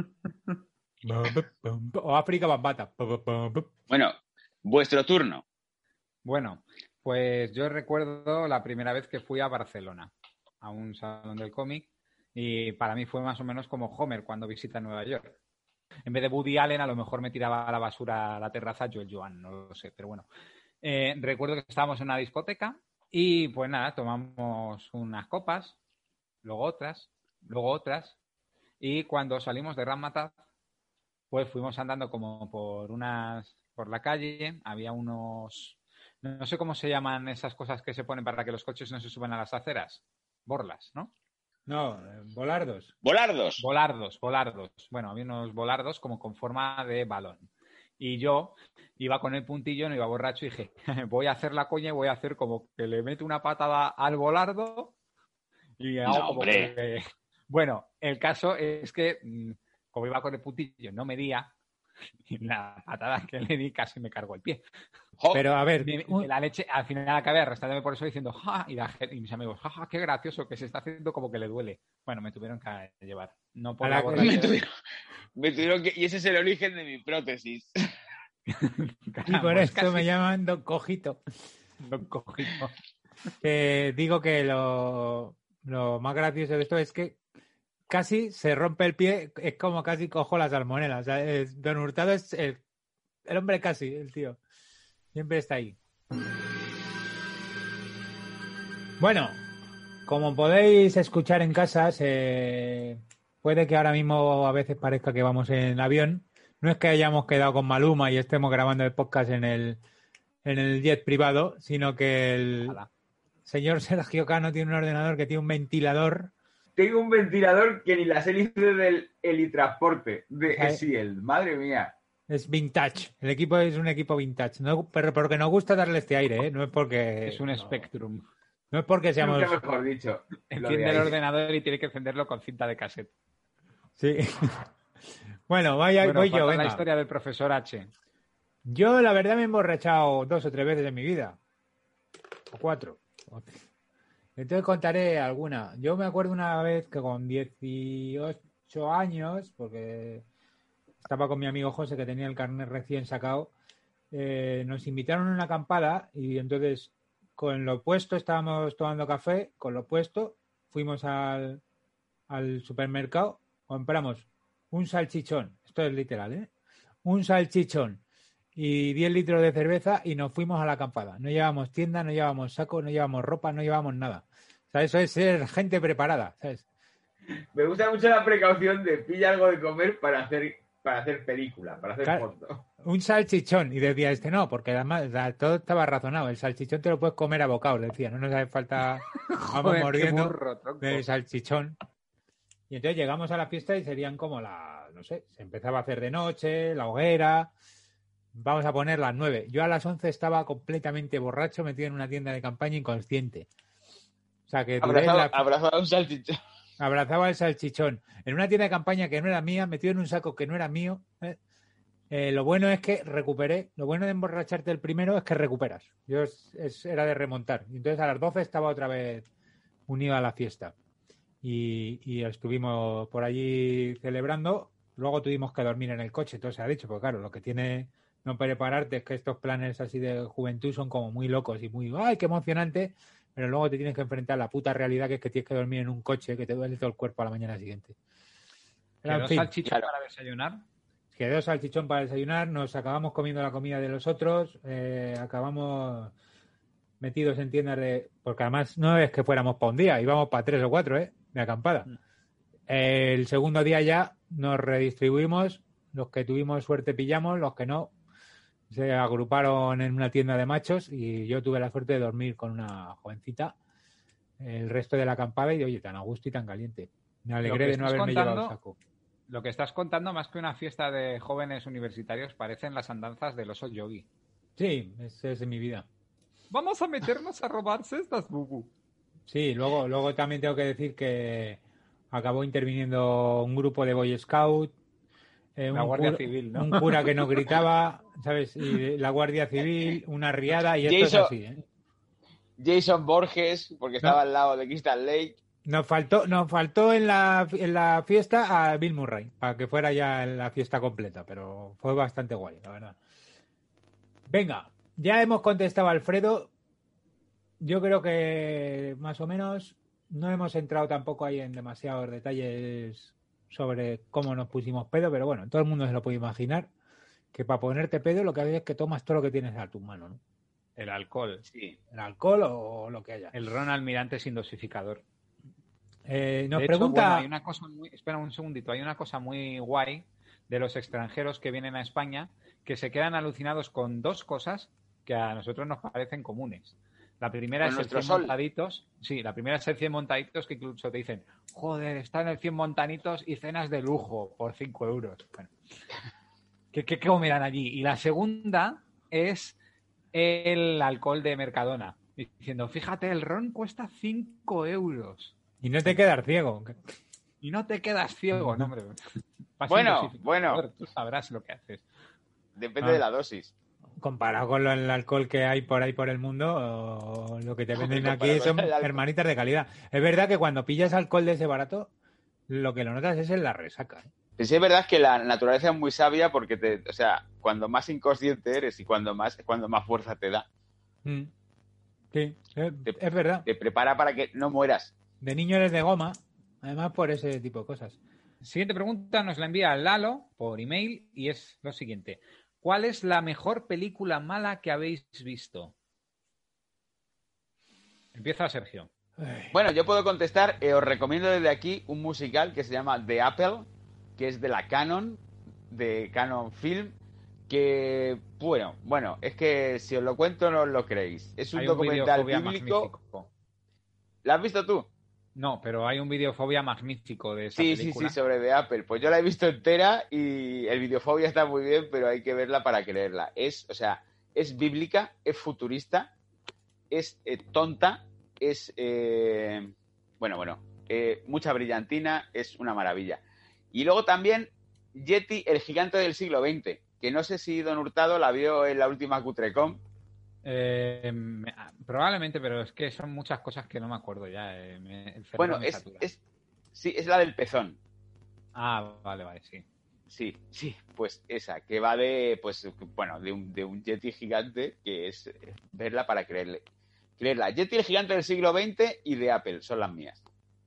O África Bambata. Bueno, vuestro turno. Bueno, pues yo recuerdo la primera vez que fui a Barcelona, a un salón del cómic, y para mí fue más o menos como Homer cuando visita Nueva York. En vez de Woody Allen, a lo mejor me tiraba a la basura a la terraza Joel Joan, no lo sé, pero bueno. Eh, recuerdo que estábamos en una discoteca y pues nada, tomamos unas copas, luego otras, luego otras, y cuando salimos de Ramataz, pues fuimos andando como por unas, por la calle, había unos, no sé cómo se llaman esas cosas que se ponen para que los coches no se suban a las aceras, borlas, ¿no? No, eh, volardos. Volardos. Volardos, volardos. Bueno, había unos volardos como con forma de balón. Y yo iba con el puntillo, no iba borracho y dije, voy a hacer la coña y voy a hacer como que le meto una patada al volardo y hago No, como hombre. que... Bueno, el caso es que mm, como iba con el puntillo no medía y la patada que le di casi me cargó el pie. Jo, Pero a ver, Me- un- la leche, al final acabé arrastrándome por eso diciendo, ja, y, la gente- y mis amigos, ja, ja, qué gracioso, que se está haciendo como que le duele. Bueno, me tuvieron que llevar. No por A la la que- me borrachera. tuvieron, me tuvieron que, y ese es el origen de mi prótesis. y por Pues esto casi me llaman Don Cojito. lo cogí. Que digo que lo, lo más gracioso de esto es que casi se rompe el pie, es como casi cojo la salmonela. O sea, es- Don Hurtado es el, el hombre casi, el tío. Siempre está ahí. Bueno, como podéis escuchar en casa, se- puede que ahora mismo a veces parezca que vamos en avión. No es que hayamos quedado con Maluma y estemos grabando el podcast en el, en el jet privado, sino que el Ojalá. señor Sergio Cano tiene un ordenador que tiene un ventilador. Tengo un ventilador que ni las hélices del helitransporte de Ay. Esiel. Madre mía. Es vintage. El equipo es un equipo vintage. No, pero porque nos gusta darle este aire, ¿eh? No es porque... Es un no, Spectrum. no es porque seamos... Nunca mejor dicho. Lo de Enciende el ahí. ordenador y tiene que encenderlo con cinta de cassette. Sí. Bueno, vaya, Bueno, voy yo, falta venga. la historia del profesor H. Yo, la verdad, me he emborrachado dos o tres veces en mi vida. O cuatro. Entonces contaré alguna. Yo me acuerdo una vez que con dieciocho años, porque estaba con mi amigo José, que tenía el carnet recién sacado, eh, nos invitaron a una acampada y entonces con lo puesto estábamos tomando café, con lo puesto fuimos al, al supermercado, compramos un salchichón, esto es literal, ¿eh? Un salchichón y diez litros de cerveza y nos fuimos a la acampada. No llevábamos tienda, no llevábamos saco, no llevábamos ropa, no llevábamos nada. O sea, eso es ser gente preparada, ¿sabes? Me gusta mucho la precaución de pilla algo de comer para hacer, para hacer película, para hacer Claro. foto. Un salchichón. Y decía este no, porque además o sea, todo estaba razonado. El salchichón te lo puedes comer a bocados, decía. No nos hace falta... Vamos Joder, qué mordiendo burro, tronco. del salchichón. Y entonces llegamos a la fiesta y serían como la... No sé, se empezaba a hacer de noche, la hoguera... Vamos a poner las nueve. Yo a las once estaba completamente borracho, metido en una tienda de campaña inconsciente. O sea, que duré Abrazado, la- abrazado a un salchichón. abrazaba el salchichón. En una tienda de campaña que no era mía, metido en un saco que no era mío. ¿eh? Eh, lo bueno es que recuperé. Lo bueno de emborracharte el primero es que recuperas. Yo es- es- era de remontar. Y entonces a las doce estaba otra vez unido a la fiesta. Y, y estuvimos por allí celebrando luego tuvimos que dormir en el coche, todo se ha dicho, porque claro, lo que tiene no prepararte es que estos planes así de juventud son como muy locos y muy, ¡ay, qué emocionante! Pero luego te tienes que enfrentar a la puta realidad que es que tienes que dormir en un coche que te duele todo el cuerpo a la mañana siguiente. ¿Quedó salchichón para desayunar? Quedó salchichón para desayunar, nos acabamos comiendo la comida de los otros, eh, acabamos metidos en tiendas de... Porque además no es que fuéramos para un día, íbamos para tres o cuatro, ¿eh? De acampada. Mm. El segundo día ya nos redistribuimos, los que tuvimos suerte pillamos, los que no se agruparon en una tienda de machos y yo tuve la suerte de dormir con una jovencita el resto de la acampada y oye, tan a gusto y tan caliente. Me alegré de no haberme contando, llevado el saco. Lo que estás contando, más que una fiesta de jóvenes universitarios, parecen las andanzas del oso yogi. Sí, esa es mi vida. Vamos a meternos a robar cestas, Bubu. Sí, luego, luego también tengo que decir que acabó interviniendo un grupo de Boy Scout, eh, la un Guardia cura, Civil, ¿no? Un cura que no gritaba, ¿sabes? Y la Guardia Civil, una riada y esto Jason, es así, ¿eh? Jason Borges, porque estaba no. al lado de Crystal Lake. Nos faltó, nos faltó en la, en la fiesta a Bill Murray, para que fuera ya la fiesta completa, pero fue bastante guay, la verdad. Venga, ya hemos contestado a Alfredo. Yo creo que más o menos no hemos entrado tampoco ahí en demasiados detalles sobre cómo nos pusimos pedo, pero bueno, todo el mundo se lo puede imaginar, que para ponerte pedo lo que haces es que tomas todo lo que tienes a tu mano, ¿no? El alcohol. Sí. El alcohol o lo que haya. El ron almirante sin dosificador. Eh, nos de pregunta... hecho, bueno, hay una cosa muy... Espera un segundito. Hay una cosa muy guay de los extranjeros que vienen a España que se quedan alucinados con dos cosas que a nosotros nos parecen comunes. La primera es el cien sol. montaditos. Sí, la primera es el cien montaditos que incluso te dicen, joder, está en el cien montanitos y cenas de lujo por cinco euros. Bueno, ¿qué, qué, qué comerán allí? Y la segunda es el alcohol de Mercadona. Diciendo, fíjate, el ron cuesta cinco euros. Y no te quedas ciego. Y no te quedas ciego, no, hombre. Bueno, bueno. Tú sabrás lo que haces. Depende ah. de la dosis. Comparado con lo, el alcohol que hay por ahí por el mundo, lo que te venden aquí son hermanitas de calidad. Es verdad que cuando pillas alcohol de ese barato, lo que lo notas es en la resaca. ¿eh? Sí, es verdad que la naturaleza es muy sabia porque, te, o sea, cuando más inconsciente eres y cuando más, cuando más fuerza te da. Mm. Sí, es, te, es verdad. Te prepara para que no mueras. De niño eres de goma, además por ese tipo de cosas. Siguiente pregunta nos la envía Lalo por email y es lo siguiente. ¿Cuál es la mejor película mala que habéis visto? Empieza Sergio. Bueno, yo puedo contestar. Eh, os recomiendo desde aquí un musical que se llama The Apple, que es de la Canon, de Canon Film, que, bueno, bueno, es que si os lo cuento no os lo creéis. Es un, un documental bíblico. Magnífico. ¿La has visto tú? No, pero hay un videofobia magnífico de esa sí, película. Sí, sí, sobre The Apple. Pues yo la he visto entera y el videofobia está muy bien, pero hay que verla para creerla. Es, o sea, es bíblica, es futurista, es eh, tonta, es, eh, bueno, bueno, eh, mucha brillantina, es una maravilla. Y luego también Yeti, el gigante del siglo veinte, que no sé si Don Hurtado la vio en la última Cutrecom. Eh, probablemente, pero es que son muchas cosas que no me acuerdo ya. Eh, me, el bueno, es, es, sí, es la del pezón. Ah, vale, vale, sí. Sí, sí, pues esa, que va de, pues, bueno, de un, de un Yeti gigante, que es verla para creerle. Creerla. Yeti, el gigante del siglo veinte y de Apple, son las mías.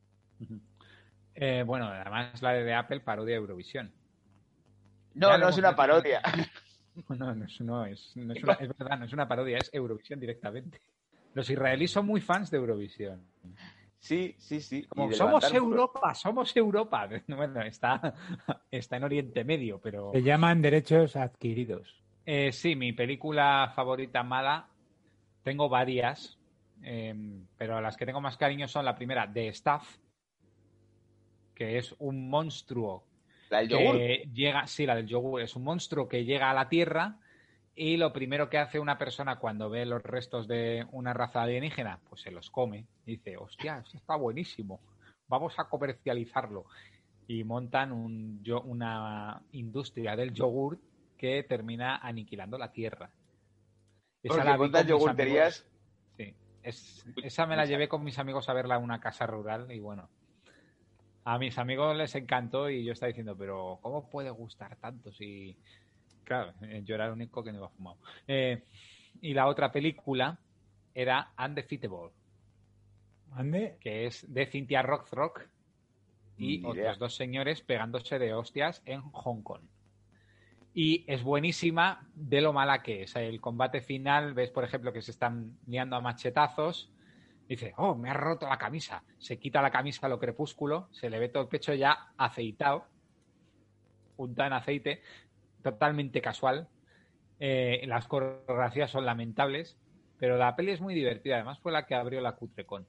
Eh, bueno, además la de, de Apple parodia Eurovisión. No, ya no es una parodia. No, no, es, no, es, no es, una, es verdad, no es una parodia, es Eurovisión directamente. Los israelíes son muy fans de Eurovisión. Sí, sí, sí. Como somos Europa, por... somos Europa. Bueno, está, está en Oriente Medio, pero... Se llaman derechos adquiridos. Eh, sí, mi película favorita mala, tengo varias, eh, pero las que tengo más cariño son la primera, The Staff, que es un monstruo. ¿La del yogur? Que llega, sí, la del yogur. Es un monstruo que llega a la Tierra y lo primero que hace una persona cuando ve los restos de una raza alienígena, pues se los come. Y dice, hostia, esto está buenísimo. Vamos a comercializarlo. Y montan un, yo, una industria del yogur que termina aniquilando la Tierra. Esa la vi con yogurterías. Sí, es, esa me la llevé con mis amigos a verla a una casa rural y bueno... A mis amigos les encantó y yo estaba diciendo, pero ¿cómo puede gustar tanto si... Claro, yo era el único que no iba fumado. Eh, y la otra película era Undefeatable. ¿Ande? Que es de Cynthia Rothrock y Ni otros idea. dos señores pegándose de hostias en Hong Kong. Y es buenísima de lo mala que es. El combate final, ves, por ejemplo, que se están liando a machetazos. Dice, oh, me ha roto la camisa. Se quita la camisa a lo crepúsculo, se le ve todo el pecho ya aceitado, untado en aceite, totalmente casual. Eh, las coreografías son lamentables, pero la peli es muy divertida. Además fue la que abrió la Cutrecon.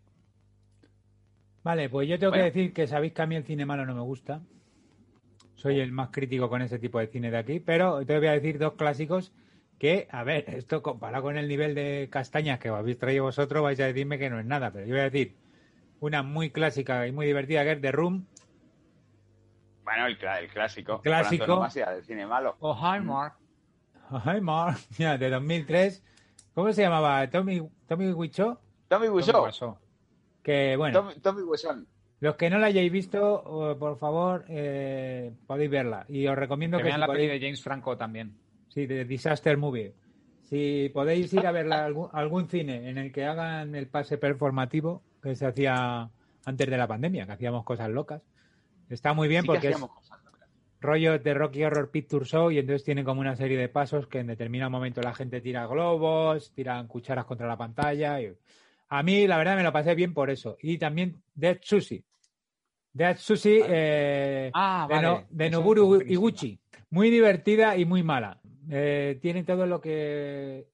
Vale, pues yo tengo Bueno. que decir que sabéis que a mí el cine malo no me gusta. Soy el más crítico con ese tipo de cine de aquí, pero te voy a decir dos clásicos que, a ver, esto comparado con el nivel de castañas que os habéis traído vosotros, vais a decirme que no es nada, pero yo voy a decir una muy clásica y muy divertida que es The Room. Bueno, el, cla- el clásico. Clásico. Por antonomasia del cine malo. Oh, hi, Mark. Ay, Mark, ya, de dos mil tres. ¿Cómo se llamaba? Tommy, Tommy Wiseau. Tommy Wiseau. Pasó. Que bueno, Tommy, Tommy Wiseau. los que no la hayáis visto, o, por favor, eh, podéis verla. Y os recomiendo Que que, vean si la podéis- peli de James Franco también. Sí, de Disaster Movie. Si podéis ir a ver algún, algún cine en el que hagan el pase performativo que se hacía antes de la pandemia, que hacíamos cosas locas, está muy bien Sí que porque es hacíamos cosas locas. rollo de Rocky Horror Picture Show y entonces tiene como una serie de pasos que en determinado momento la gente tira globos, tiran cucharas contra la pantalla. Y... A mí, la verdad, me lo pasé bien por eso. Y también Dead Sushi. Dead Sushi eh, Ah, de, vale. no- de Esa es Noboru buenísima. Iguchi. Muy divertida y muy mala. Eh, tiene todo lo que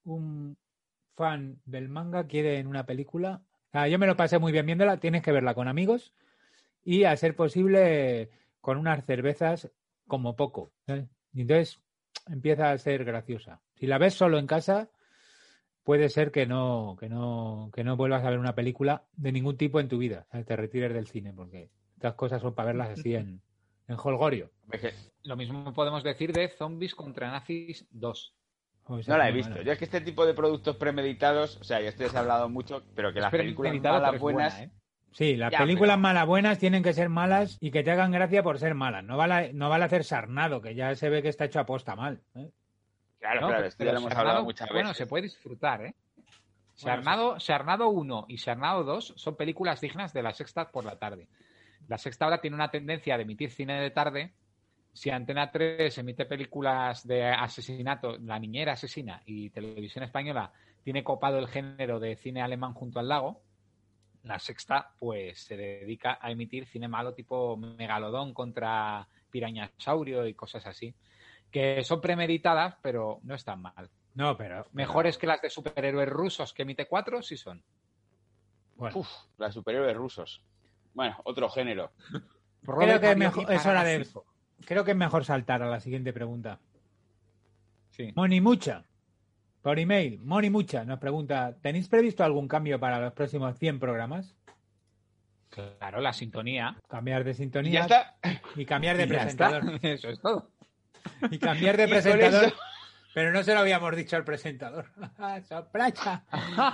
un fan del manga quiere en una película. Ah, yo me lo pasé muy bien viéndola. Tienes que verla con amigos y, a ser posible, con unas cervezas como poco. ¿eh? Y entonces empieza a ser graciosa. Si la ves solo en casa, puede ser que no, que no, que no vuelvas a ver una película de ningún tipo en tu vida. ¿sabes? Te retires del cine, porque estas cosas son para verlas así en, en holgorio. Es que Lo mismo podemos decir de Zombies contra Nazis dos. Oh, esa no la es he muy visto. mala. Yo es que este tipo de productos premeditados, o sea, ya ustedes han hablado mucho, pero que Es las películas premeditado, malas pero es buenas... buena, ¿eh? Sí, las Ya, películas pero- malas buenas tienen que ser malas y que te hagan gracia por ser malas. No vale, no vale hacer Sarnado, que ya se ve que está hecho aposta mal. ¿eh? Claro, No, claro, pero esto ya lo hemos Sarnado, hablado muchas veces. Bueno, se puede disfrutar, ¿eh? Sarnado, Sarnado uno y Sarnado dos son películas dignas de La Sexta por la tarde. La Sexta ahora tiene una tendencia de emitir cine de tarde. Si Antena tres emite películas de asesinato, La Niñera Asesina, y Televisión Española tiene copado el género de cine alemán junto al lago, La Sexta pues se dedica a emitir cine malo tipo Megalodón contra Pirañasaurio y cosas así, que son premeditadas, pero no están mal. No, pero... Mejores que las de superhéroes rusos que emite cuatro, sí son. Bueno, Uf, los superhéroes rusos. Bueno, otro género. creo que es, mejor, Robert es hora de... Parásico. Creo que es mejor saltar a la siguiente pregunta. Sí. Moni Mucha, por email, Moni Mucha nos pregunta, ¿tenéis previsto algún cambio para los próximos cien programas? Claro, la sintonía. Cambiar de Y sintonía ya está. y cambiar de Y ya está. presentador. Eso es todo. Y cambiar de Y con presentador, eso- pero no se lo habíamos dicho al presentador. ¡Sorpresa!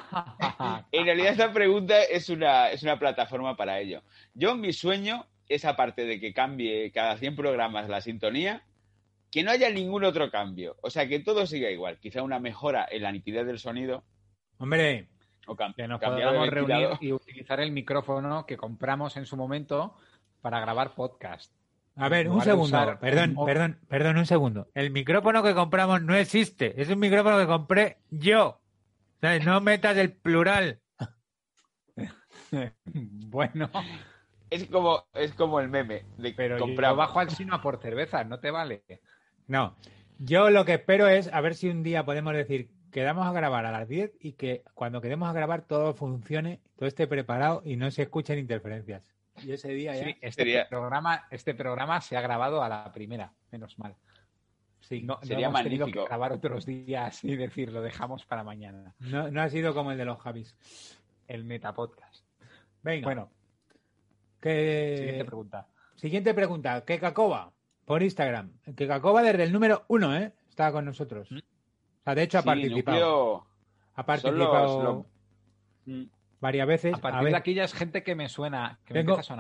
En realidad esta pregunta es una, es una plataforma para ello. Yo, mi sueño es, aparte de que cambie cada cien programas la sintonía, que no haya ningún otro cambio. O sea, que todo siga igual. Quizá una mejora en la nitidez del sonido. Hombre, O cam- Que nos cambiar el podamos reunir ventilador. y utilizar el micrófono que compramos en su momento para grabar podcast. a ver, En un lugar de segundo. usar Perdón, el móvil. perdón, perdón, un segundo. El micrófono que compramos no existe. Es un micrófono que compré yo. ¿Sabes? No metas el plural. Bueno, Es como, es como el meme de pero comprar. yo bajo al sino a por cerveza, no te vale. No. Yo lo que espero es a ver si un día podemos decir quedamos a grabar a las diez y que cuando quedemos a grabar todo funcione, todo esté preparado y no se escuchen interferencias. Y ese día ya... Sí, este Sería- programa, este programa se ha grabado a la primera, menos mal. Sí, No, no Sería hemos tenido magnífico. que grabar otros días y decir, lo dejamos para mañana. no, no ha sido como el de los Javis. El Metapodcast. Venga, Bueno, que... siguiente pregunta. Siguiente pregunta. Kekakoba, por Instagram. Kekakoba desde el número uno, ¿eh? Estaba con nosotros. ¿Mm? O sea, de hecho ha Sí, participado. núcleo- Ha son participado los- los- Mm. varias veces. A A partir ver, de aquí ya es gente que me suena, que me Tengo- empieza a sonar.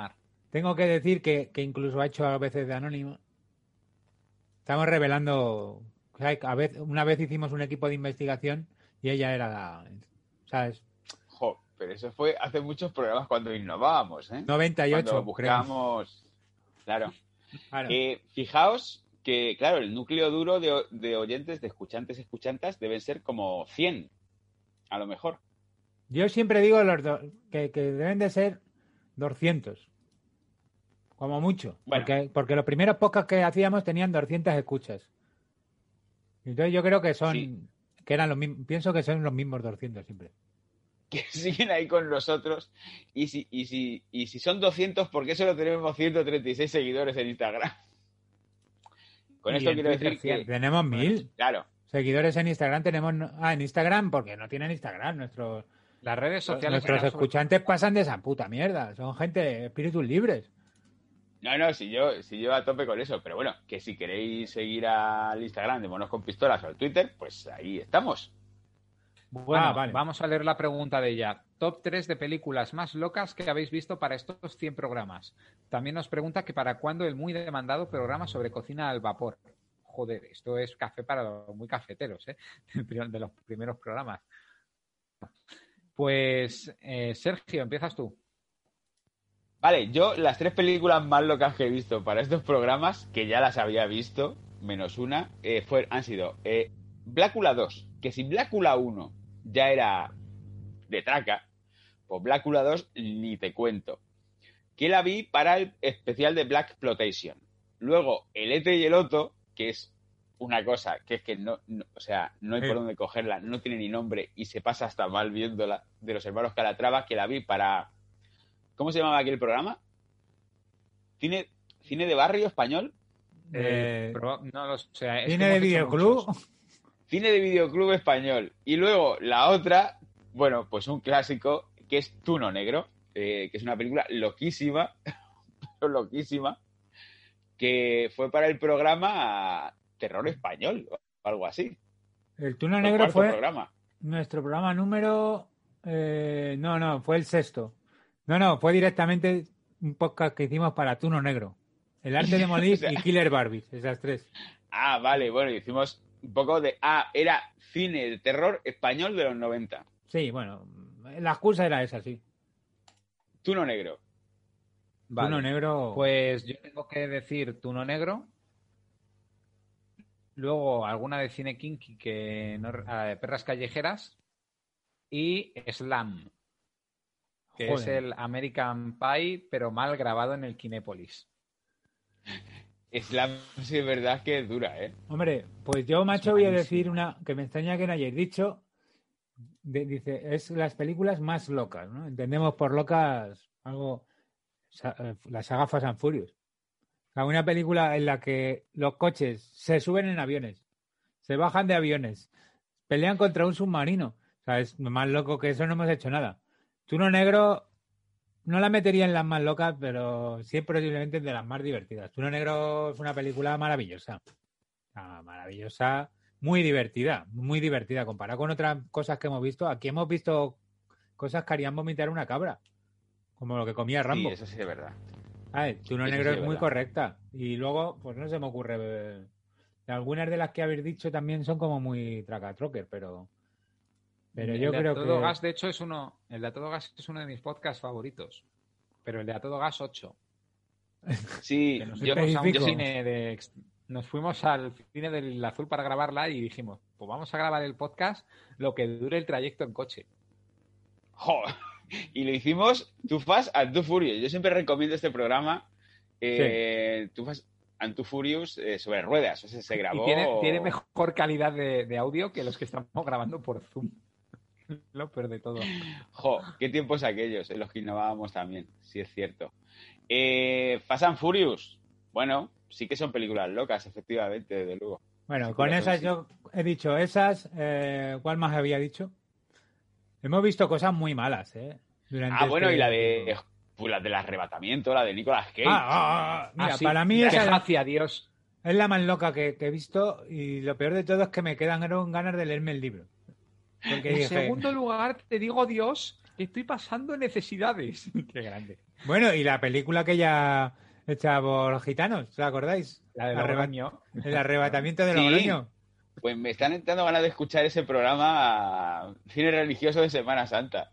tengo que decir que, que incluso ha hecho a veces de anónimo. Estamos revelando... O sea, a vez, una vez hicimos un equipo de investigación y ella era la... ¿Sabes? Jo, pero eso fue hace muchos programas cuando innovábamos, ¿eh? noventa y ocho, cuando buscábamos... Claro. claro. Eh, fijaos que, claro, el núcleo duro de, de oyentes, de escuchantes, escuchantas, deben ser como cien, a lo mejor. Yo siempre digo los do- que, que deben de ser doscientos. Como mucho. Bueno. Porque, porque los primeros podcasts que hacíamos tenían doscientas escuchas. Entonces yo creo que son... Sí. que eran los mismos. Pienso que son los mismos doscientos siempre. Que siguen ahí con nosotros. Y si, y si, y si son doscientos, ¿por qué solo tenemos ciento treinta y seis seguidores en Instagram? Con Y esto en quiero Twitter decir que... tenemos mil. Claro. Seguidores en Instagram tenemos... no- Ah, en Instagram, porque no tienen Instagram. Nuestros, Las redes sociales... nuestros eran sobre- escuchantes pasan de esa puta mierda. Son gente, espíritus libres. No, no, si yo, si yo a tope con eso. Pero bueno, que si queréis seguir al Instagram de Monos con Pistolas o al Twitter, pues ahí estamos. Bueno, Ah, vale. vamos a leer la pregunta de ella. Top tres de películas más locas que habéis visto para estos cien programas. También nos pregunta que para cuándo el muy demandado programa sobre cocina al vapor. Joder, esto es café para los muy cafeteros, ¿eh? De los primeros programas. Pues, eh, Sergio, empiezas tú. Vale, yo las tres películas más locas que he visto para estos programas, que ya las había visto, menos una, eh, fue, han sido eh, Blácula dos, que si Blácula uno ya era de traca, pues Blácula dos ni te cuento. Que la vi para el especial de Blaxploitation. Luego, El Ete y el Oto, que es una cosa que es que no, no o sea, no hay Sí. por dónde cogerla, no tiene ni nombre y se pasa hasta mal viéndola, de los hermanos Calatrava, que la vi para... ¿Cómo se llamaba aquel programa? ¿Cine, cine de barrio español? Eh, Pero no lo sé. es que ¿Cine hemos de hecho videoclub? muchos. Cine de videoclub español. Y luego la otra, bueno, pues un clásico, que es Tuno Negro, eh, que es una película loquísima, loquísima, que fue para el programa Terror Español, o algo así. El Tuno El Negro cuarto fue programa. nuestro programa número... eh, no, no, fue el sexto. No, no, fue directamente un podcast que hicimos para Tuno Negro. El arte de morir O sea- y Killer Barbies, esas tres. Ah, vale, bueno, hicimos un poco de... Ah, era cine de terror español de los noventa. Sí, bueno, la excusa era esa, sí. Tuno Negro. Vale. Tuno Negro... Pues yo tengo que decir Tuno Negro. Luego alguna de cine kinky que no, eh, Perras Callejeras y Slam, que Joder. es el American Pie, pero mal grabado en el Kinépolis. Slam, sí, es verdad que es dura, ¿eh? Hombre, pues yo, macho, voy a decir una que me extraña que no hayáis dicho. De- dice, es las películas más locas, ¿no? Entendemos por locas algo... sa- eh, la saga Fast and Furious. O sea, una película en la que los coches se suben en aviones, se bajan de aviones, pelean contra un submarino. O sea, es más loco que eso, no hemos hecho nada. Tuno Negro no la metería en las más locas, pero sí posiblemente de las más divertidas. Tuno Negro es una película maravillosa. Ah, maravillosa, muy divertida, muy divertida. Comparado con otras cosas que hemos visto, aquí hemos visto cosas que harían vomitar una cabra, como lo que comía Rambo. Sí, eso sí es verdad. Ah, Tuno Eso Negro sí es es muy verdad. correcta. Y luego, pues no se me ocurre. eh, Algunas de las que habéis dicho también son como muy tracatroker, pero. Pero yo el de creo A Todo que. Gas, de hecho, es uno. El de A Todo Gas es uno de mis podcasts favoritos. Pero el de A Todo Gas ocho. Sí, Que nos, yo, fuimos a un Específico. cine de ex- nos fuimos al cine del Azul para grabarla y dijimos, pues vamos a grabar el podcast lo que dure el trayecto en coche. jo, y lo hicimos Too Fast and Too Furious. Yo siempre recomiendo este programa, eh, Too Fast and Too Furious, eh, sobre ruedas. O sea, se grabó... Y tiene, tiene mejor calidad de, de audio que los que estamos grabando por Zoom. Lo peor de todo. Jo, qué tiempos aquellos en los que innovábamos también, sí es cierto. Eh, Fast and Furious, bueno, sí que son películas locas, efectivamente, desde luego. Bueno, Sí, con pero esas sí. yo he dicho esas. Eh, ¿Cuál más había dicho? Hemos visto cosas muy malas, ¿eh? Durante Ah, bueno, este- y la de pues, la del arrebatamiento, la de Nicolas Cage. Ah, ah, ah, mira, Ah, sí, para mí que esa es, gracias a Dios. es la más loca que, que he visto. Y lo peor de todo es que me quedan ganas de leerme el libro. Porque En dije, segundo lugar, te digo Dios, Estoy pasando necesidades. Qué grande. Bueno, y la película que ya hecha por gitanos, ¿os acordáis? La de Arreba- Logroño. El arrebatamiento de Sí. Logroño. Pues me están entrando ganas de escuchar ese programa cine religioso de Semana Santa.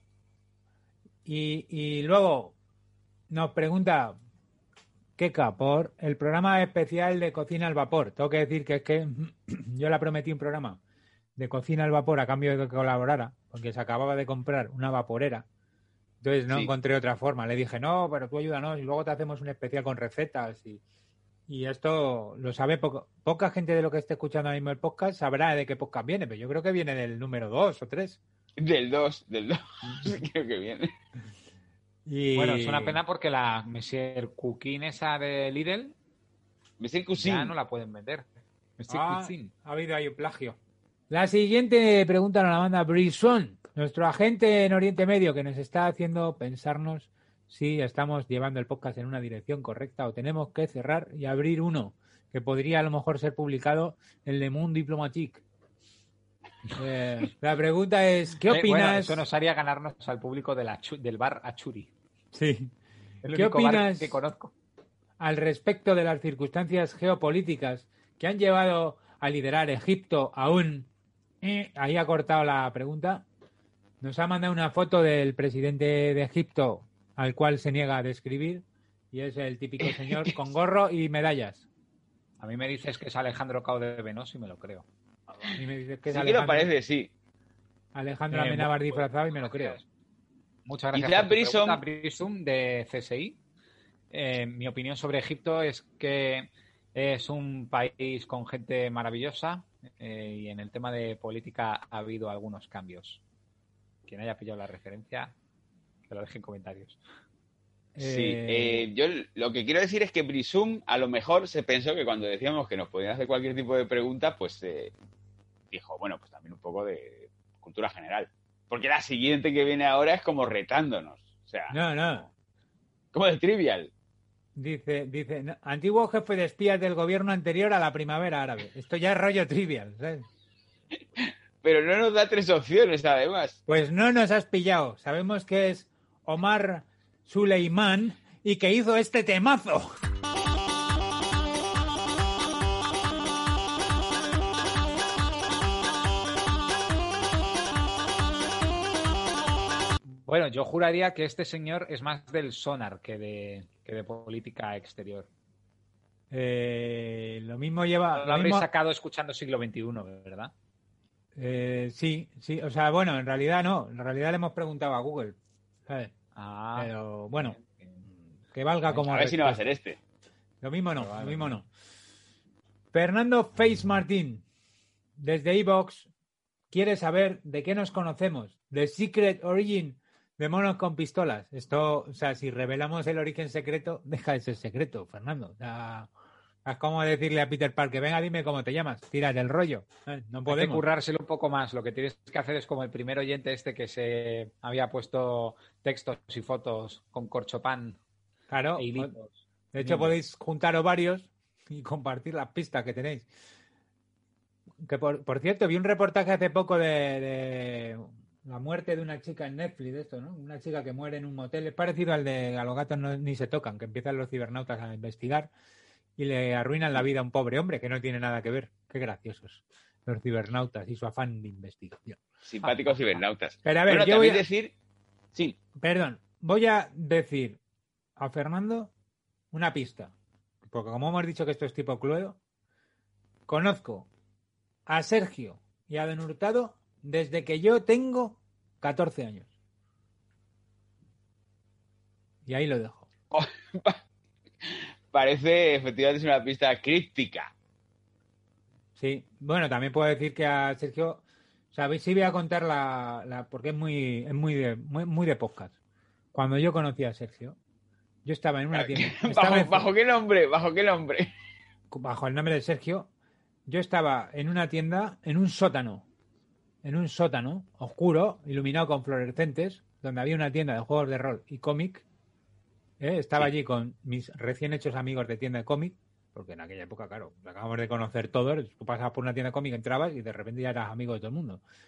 Y, y luego nos pregunta Keka por el programa especial de cocina al vapor. Tengo que decir que es que yo le prometí un programa de cocina al vapor a cambio de que colaborara, porque se acababa de comprar una vaporera. Entonces no Sí. encontré otra forma. Le dije, no, pero tú ayúdanos y luego te hacemos un especial con recetas. Y, y esto lo sabe poco, poca gente de lo que esté escuchando ahora mismo el podcast sabrá de qué podcast viene, pero yo creo que viene del número dos o tres. Del dos, del dos, creo que viene. Y... Bueno, es una pena porque la Monsieur Cooking esa de Lidl Monsieur Cuisine. ya no la pueden vender. Monsieur Ah, Cuisine. ha habido ahí un plagio. La siguiente pregunta nos la manda Brisson, nuestro agente en Oriente Medio, que nos está haciendo pensarnos si estamos llevando el podcast en una dirección correcta o tenemos que cerrar y abrir uno que podría a lo mejor ser publicado en Le Monde Diplomatique. Eh, la pregunta es, ¿qué Eh, opinas? bueno, eso nos haría ganarnos al público de la chu- del bar Achuri. Sí. Es el ¿Qué único bar opinas que conozco. al respecto de las circunstancias geopolíticas que han llevado a liderar Egipto a un... Eh, ahí ha cortado la pregunta. Nos ha mandado una foto del presidente de Egipto al cual se niega a describir y es el típico señor con gorro y medallas. A mí me dices que es Alejandro Cao de Venoso y me lo creo. Y me dices que es Sí que lo Alejandro, parece, sí. Alejandro Eh, Amenábar bueno, disfrazado y me lo creo. Muchas Y gracias Vlad por tu Brisson- pregunta, Brisson, de C S I. Eh, mi opinión sobre Egipto es que es un país con gente maravillosa eh, y en el tema de política ha habido algunos cambios. Quien haya pillado la referencia, que lo deje en comentarios. Sí, Eh, eh, yo lo que quiero decir es que Brisum a lo mejor se pensó que cuando decíamos que nos podían hacer cualquier tipo de pregunta, pues eh, dijo, bueno, pues también un poco de cultura general. Porque la siguiente que viene ahora es como retándonos. O sea, No, no. como de Trivial. Dice, dice, no, antiguo jefe de espías del gobierno anterior a la primavera árabe. Esto ya es rollo trivial, ¿sabes? Pero no nos da tres opciones, además. Pues no nos has pillado. Sabemos que es Omar Suleimán y que hizo este temazo. Bueno, yo juraría que este señor es más del sonar que de, que de política exterior. Eh, lo mismo lleva... Lo lo habréis mismo- sacado escuchando siglo veintiuno, ¿verdad? Eh, sí, sí. O sea, bueno, en realidad no. En realidad le hemos preguntado a Google. ¿Sabes? Ah, Pero bueno, que valga como... A ver si no va a ser respuesta. este. Lo mismo no, Pero vale, lo mismo vale. no. Fernando Face Martín, desde iVox, quiere saber de qué nos conocemos. The Secret Origin de monos con pistolas. Esto, o sea, si revelamos el origen secreto, deja de ser secreto, Fernando. O sea, es como decirle a Peter Parker, venga, dime cómo te llamas, tira del rollo. Eh, No Hay que podemos. currárselo un poco más. Lo que tienes que hacer es como el primer oyente este que se había puesto textos y fotos con corchopán Claro. e hilitos. De hecho, podéis juntaros varios y compartir las pistas que tenéis. Que por, por cierto, vi un reportaje hace poco de, de la muerte de una chica en Netflix, de esto, ¿no? Una chica que muere en un motel. Es parecido al de A los gatos no, ni se tocan, que empiezan los cibernautas a investigar y le arruinan la vida a un pobre hombre que no tiene nada que ver. Qué graciosos los cibernautas y su afán de investigación. Simpáticos cibernautas. Pero a ver, bueno, yo voy también a... decir... Sí, Perdón, voy a decir a Fernando una pista. Porque como hemos dicho que esto es tipo Cluedo, conozco a Sergio y a Don Hurtado desde que yo tengo catorce años. Y ahí lo dejo. parece efectivamente una pista críptica. Sí, bueno, también puedo decir que a Sergio, sabéis, sí voy a contar la, la porque es muy, es muy de, muy, muy de podcast. Cuando yo conocí a Sergio, yo estaba en una tienda. estaba ¿Bajo, en- ¿Bajo qué nombre? ¿Bajo qué nombre? bajo el nombre de Sergio, yo estaba en una tienda, en un sótano, en un sótano oscuro, iluminado con fluorescentes, donde había una tienda de juegos de rol y cómic. ¿eh? Estaba Sí. allí con mis recién hechos amigos de tienda de cómic, porque en aquella época, claro, nos acabamos de conocer todos, tú pasabas por una tienda de cómic, entrabas y de repente ya eras amigo de todo el mundo.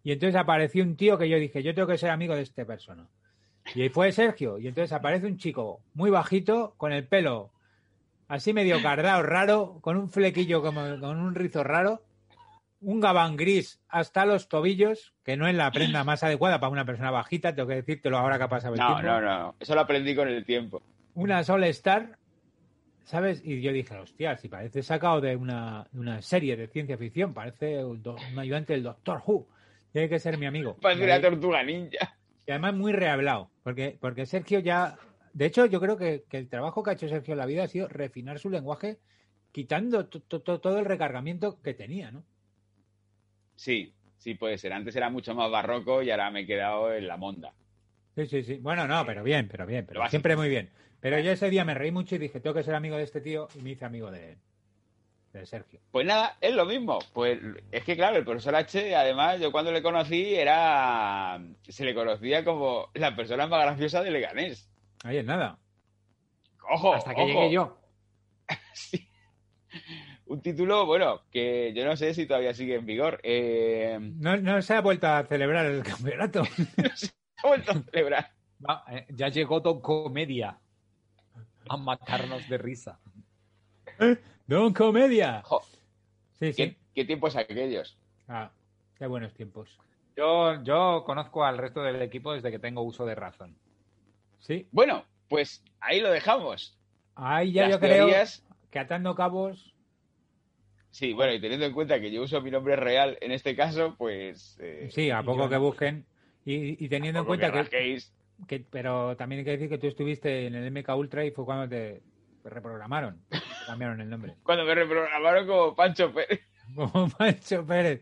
Y entonces apareció un tío que yo dije, yo tengo que ser amigo de esta persona. Y ahí fue Sergio. Y entonces aparece un chico muy bajito, con el pelo así medio cardado, raro, con un flequillo como con un rizo raro, un gabán gris hasta los tobillos, que no es la prenda más adecuada para una persona bajita, tengo que decírtelo ahora que ha pasado el No, tiempo. no, no. Eso lo aprendí con el tiempo. Una All Star, ¿sabes? Y yo dije, hostia, si parece sacado de una, de una serie de ciencia ficción, parece un, do- un ayudante del Doctor Who. Tiene que ser mi amigo. Parece Y una ahí- tortuga ninja. y además muy rehablado, porque, porque Sergio ya... De hecho, yo creo que, que el trabajo que ha hecho Sergio en la vida ha sido refinar su lenguaje, quitando to- to- to- todo el recargamiento que tenía, ¿no? Sí, sí puede ser. Antes era mucho más barroco y ahora me he quedado en la monda. Sí, sí, sí. Bueno, no, pero bien, pero bien, pero Lo básico. siempre muy bien. Pero yo ese día me reí mucho y dije, tengo que ser amigo de este tío, y me hice amigo de, de Sergio. Pues nada, es lo mismo. Pues es que claro, el profesor H, además, yo cuando le conocí era... Se le conocía como la persona más graciosa de Leganés. Ahí es nada. Ojo, Hasta que ojo. llegué yo. Sí. Un título, bueno, que yo no sé si todavía sigue en vigor. Eh... No, no se ha vuelto a celebrar el campeonato. Se ha vuelto a celebrar. Va, eh, ya llegó Don Comedia a matarnos de risa. ¡Don Comedia! Jo, Sí, sí. ¿qué, qué tiempos aquellos? Ah, qué buenos tiempos. Yo, yo conozco al resto del equipo desde que tengo uso de razón. Sí. Bueno, pues ahí lo dejamos. Ahí ya Las yo creo teorías- que atando cabos... Sí, bueno, y teniendo en cuenta que yo uso mi nombre real en este caso, pues... eh, Sí, a poco yo que no. busquen. Y, y teniendo A en poco cuenta que que, rajéis. que... Pero también hay que decir que tú estuviste en el M K Ultra y fue cuando te reprogramaron. Cambiaron el nombre. Cuando me reprogramaron como Pancho Pérez. Como Pancho Pérez.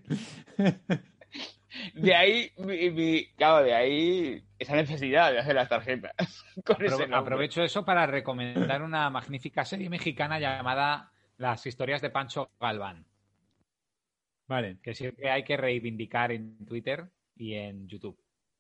De ahí, mi, mi- claro, de ahí esa necesidad de hacer las tarjetas. Con ese Apro- nombre. aprovecho eso para recomendar una magnífica serie mexicana llamada Las historias de Pancho Galván, Vale. que siempre hay que reivindicar en Twitter y en YouTube.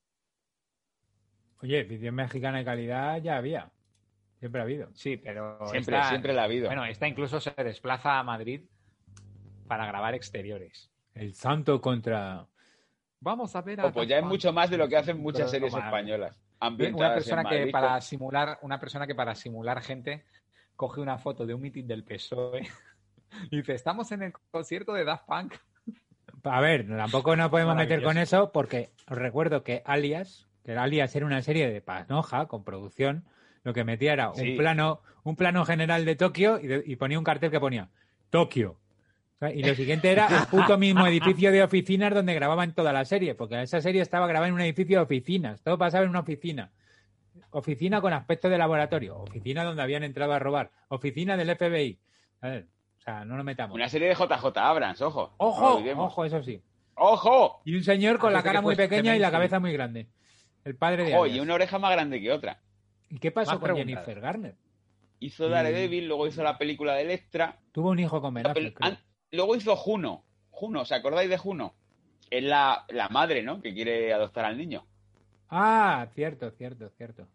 Oye, ficción mexicana de calidad ya había. Siempre ha habido. Sí, pero Siempre, esta- siempre la ha habido. Bueno, esta incluso se desplaza a Madrid para grabar exteriores. El Santo contra... Vamos a ver a Oh, pues ya es mucho más de lo que hacen muchas Pero series toma, españolas. Una Ambientadas persona en que Madrid, para con- simular, una persona que para simular gente coge una foto de un mitin del P S O E y dice, estamos en el concierto de Daft Punk. A ver, tampoco nos podemos meter con Maravilloso. eso porque os recuerdo que Alias, que Alias era una serie de panoja con producción, lo que metía era Sí. un plano un plano general de Tokio y, de- y ponía un cartel que ponía Tokio. O sea, y lo siguiente era el puto mismo edificio de oficinas donde grababan toda la serie, porque esa serie estaba grabada en un edificio de oficinas, todo pasaba en una oficina. Oficina con aspecto de laboratorio, oficina donde habían entrado a robar, oficina del F B I. A ver, o sea, no nos metamos. Una serie de J J Abrams, ojo. no lo ¡Ojo! olvidemos. ¡Ojo, eso sí! ¡Ojo! Y un señor con la Antes de cara que muy fuese pequeña y la mainstream. cabeza muy grande. El padre de Ojo, Alias. y una oreja más grande que otra. ¿Y qué pasó Más con preguntas. Jennifer Garner? Hizo Daredevil, luego hizo la película de Electra. Tuvo un hijo con Ben La Affleck, pel- creo. an- Luego hizo Juno. Juno, ¿os acordáis de Juno? Es la, la madre, ¿no? Que quiere adoptar al niño. Ah, cierto, cierto, cierto.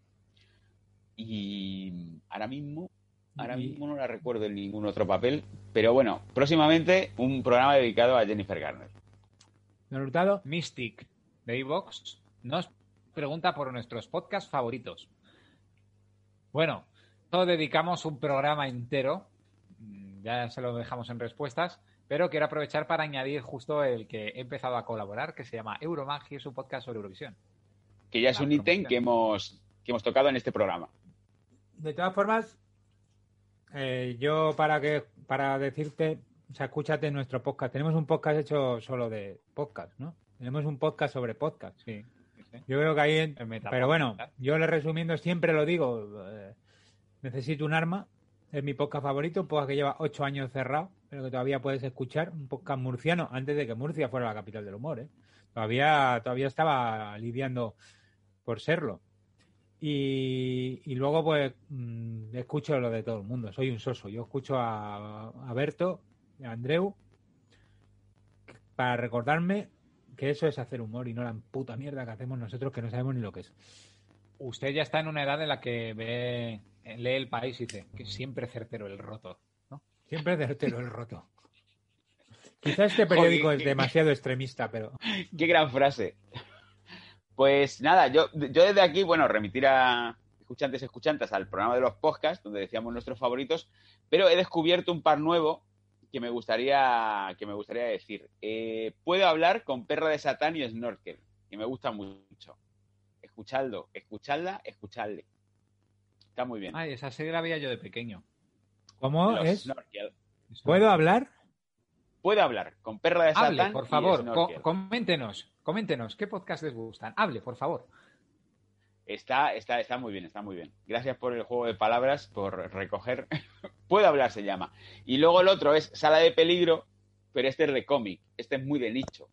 Y ahora mismo, ahora Y- mismo no la recuerdo en ningún otro papel. Pero bueno, próximamente un programa dedicado a Jennifer Garner. ¿Don Hurtado? Mystic de iVox nos pregunta por nuestros podcasts favoritos. Bueno, todos dedicamos un programa entero, mm, ya se lo dejamos en respuestas, pero quiero aprovechar para añadir justo el que he empezado a colaborar, que se llama Euromag y es un podcast sobre Eurovisión. Que ya es La un ítem promoción. que hemos, que hemos tocado en este programa. De todas formas, eh, yo para que para decirte, o sea, escúchate nuestro podcast. Tenemos un podcast hecho solo de podcast, ¿no? Tenemos un podcast sobre podcast. Sí, sí, sí. Yo creo que ahí... en- El Metapod- Pero bueno, yo le resumiendo, siempre lo digo, eh, necesito un arma. Es mi podcast favorito, un podcast que lleva ocho años cerrado, pero que todavía puedes escuchar. Un podcast murciano, antes de que Murcia fuera la capital del humor, ¿eh? Todavía, todavía estaba lidiando por serlo. Y, y luego, pues, mm, escucho lo de todo el mundo. Soy un soso. Yo escucho a, a Berto, a Andreu, para recordarme que eso es hacer humor y no la puta mierda que hacemos nosotros que no sabemos ni lo que es. Usted ya está en una edad en la que ve, lee El País y dice que siempre certero el roto, ¿no? Siempre certero el roto. Quizás este periódico Joder, es demasiado extremista, pero... Qué gran frase. Pues nada, yo, yo desde aquí, bueno, remitir a escuchantes y escuchantas al programa de los podcasts, donde decíamos nuestros favoritos, pero he descubierto un par nuevo que me gustaría, que me gustaría decir. Eh, puedo hablar con Perra de Satán y Snorkel, y me gusta mucho. Escuchadlo, escuchadla, escuchadle. Está muy bien. Ay, esa serie la veía yo de pequeño. ¿Cómo Los es? Snorkel. ¿Puedo hablar? Puedo hablar con Perra de Satán. Hable, por favor, y Snorkel. co- coméntenos, coméntenos, ¿qué podcast les gustan? Hable, por favor. Está, está, está muy bien, está muy bien. Gracias por el juego de palabras, por recoger. Puedo hablar, se llama. Y luego el otro es Sala de Peligro, pero este es de cómic. Este es muy de nicho.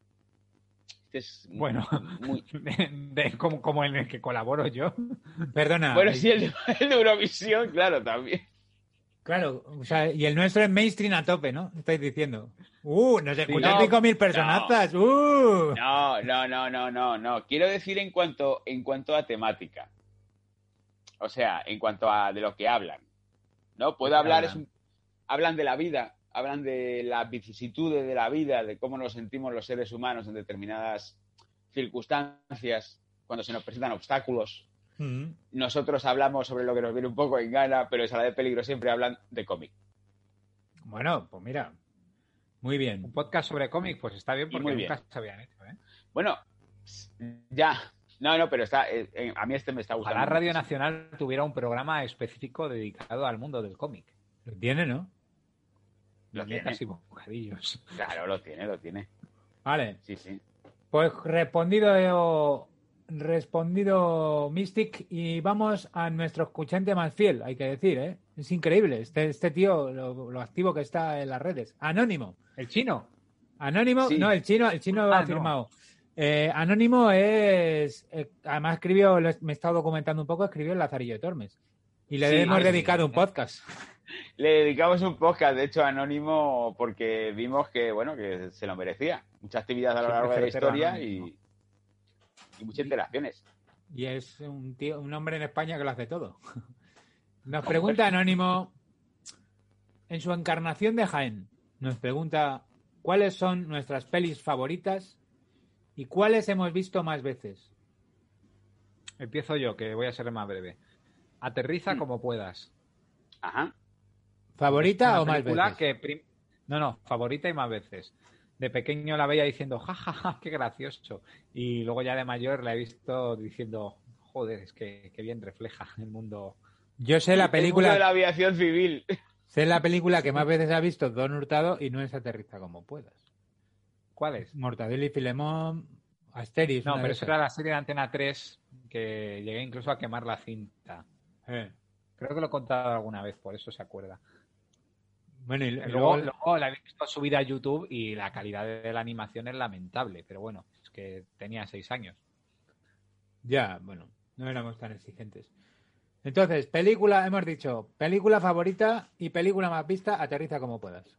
Este es muy, Bueno, muy... de- de- como, como en el que colaboro yo. Perdona. Bueno, sí, el de, el de Eurovisión, claro, también. Claro, o sea, y el nuestro es mainstream a tope, ¿no? Estáis diciendo. ¡Uh! Nos escuchan no, cinco mil personazas. ¡Uh! No, no, no, no, no, no. Quiero decir en cuanto, en cuanto a temática. O sea, en cuanto a de lo que hablan. ¿No? Puedo hablar, es un- hablan de la vida, hablan de las vicisitudes de la vida, de cómo nos sentimos los seres humanos en determinadas circunstancias, cuando se nos presentan obstáculos. Mm. Nosotros hablamos sobre lo que nos viene un poco en gana, pero en Sala de Peligro siempre hablan de cómic. Bueno, pues mira. Muy bien. Un podcast sobre cómic, pues está bien Y porque muy nunca bien. se habían hecho, ¿eh? Bueno, ya. No, no, pero está. eh, eh, a mí este me está gustando. Ojalá Radio muchísimo. Nacional tuviera un programa específico dedicado al mundo del cómic. Lo tiene, ¿no? Lo Viñetas tiene. y bocadillos. Claro, lo tiene, lo tiene. Vale. Sí, sí. Pues respondido respondido Mystic y vamos a nuestro escuchante más fiel, hay que decir, ¿eh? Es increíble, este, este tío, lo, lo activo que está en las redes. Anónimo. ¿El chino? Anónimo, Sí. no, el chino, el chino Ah, ha no. firmado. Eh, Anónimo es, eh, además escribió, lo he- me he estado documentando un poco, escribió el Lazarillo de Tormes. Y le Sí, hemos sí, dedicado sí. un podcast. Le dedicamos un podcast, de hecho, anónimo, porque vimos que, bueno, que se lo merecía. Mucha actividad a lo Siempre largo de la certero historia Anónimo. y, y muchas interacciones. Y es un tío, un hombre en España que lo hace todo. Nos pregunta Anónimo, en su encarnación de Jaén, nos pregunta cuáles son nuestras pelis favoritas y cuáles hemos visto más veces. Empiezo yo, que voy a ser más breve. Aterriza Mm. como puedas. Ajá. ¿Favorita Una o más película veces? que prim- No, no, favorita y más veces. De pequeño la veía diciendo, jajaja, qué gracioso. Y luego ya de mayor la he visto diciendo, joder, es que, que bien refleja el mundo. Yo sé la El mundo película, de la aviación civil. sé la película que más veces ha visto Don Hurtado y no es Aterriza como puedas. ¿Cuál es? Mortadelo y Filemón, Asterix. No, una pero de eso esas. era la serie de Antena tres que llegué incluso a quemar la cinta. Eh. Creo que lo he contado alguna vez, por eso se acuerda. Bueno, y, y Luego, luego, luego la he visto subida a YouTube y la calidad de la animación es lamentable, pero bueno, es que tenía seis años. ya, bueno, no éramos tan exigentes. Entonces, película, hemos dicho, película favorita y película más vista, Aterriza como puedas.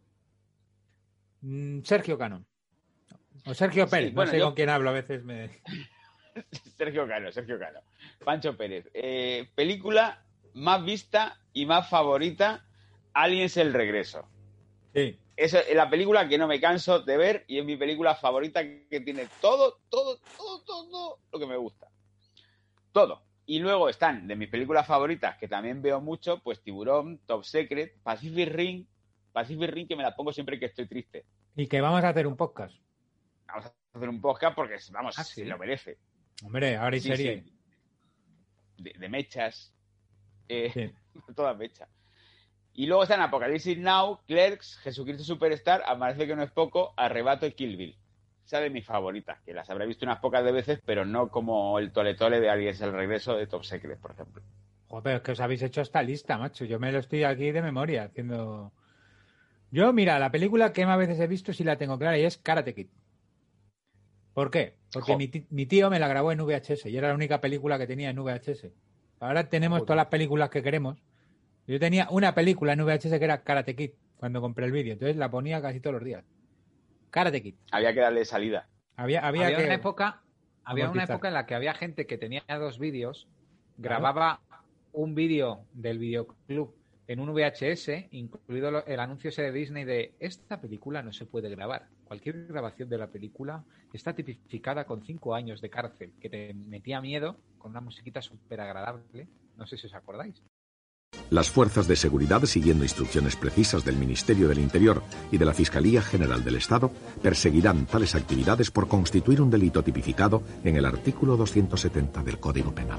Mm, Sergio Cano. O Sergio Sí, Pérez, bueno, no sé yo- con quién hablo, a veces me... Sergio Cano, Sergio Cano. Pancho Pérez. Eh, película más vista y más favorita, Aliens el regreso. Sí. Es la película que no me canso de ver y es mi película favorita que tiene todo, todo, todo, todo lo que me gusta. Todo. Y luego están de mis películas favoritas, que también veo mucho, pues Tiburón, Top Secret, Pacific Rim. Pacific Rim que me la pongo siempre que estoy triste. Y que vamos a hacer un podcast. Vamos a hacer un podcast porque, vamos, Ah, ¿sí? se lo merece. Hombre, ahora y Sí, serie. sí. De, de mechas. Eh, Sí. todas mechas. Y luego están Apocalipsis Now, Clerks, Jesucristo Superstar, Amanece que no es poco, Arrebato y Kill Bill. Esa de mis favoritas, que las habré visto unas pocas de veces, pero no como el tole tole de Aliens el regreso de Top Secret, por ejemplo. Joder, pero es que os habéis hecho esta lista, macho. Yo me lo estoy aquí de memoria haciendo... Yo, mira, la película que más veces he visto sí la tengo clara y es Karate Kid. ¿Por qué? Porque Jo. mi, ti- mi tío me la grabó en V H S y era la única película que tenía en V H S. Ahora tenemos Joder. todas las películas que queremos. Yo tenía una película en V H S que era Karate Kid cuando compré el vídeo, entonces la ponía casi todos los días. Karate Kid. Había que darle salida. Había, había, Había que... una época, había una amortizar. época en la que había gente que tenía dos vídeos, grababa un vídeo del videoclub en un V H S, incluido lo- el anuncio ese de Disney de esta película no se puede grabar. Cualquier grabación de la película está tipificada con cinco años de cárcel, que te metía miedo con una musiquita súper agradable. No sé si os acordáis. Las fuerzas de seguridad, siguiendo instrucciones precisas del Ministerio del Interior y de la Fiscalía General del Estado, perseguirán tales actividades por constituir un delito tipificado en el artículo doscientos setenta del Código Penal.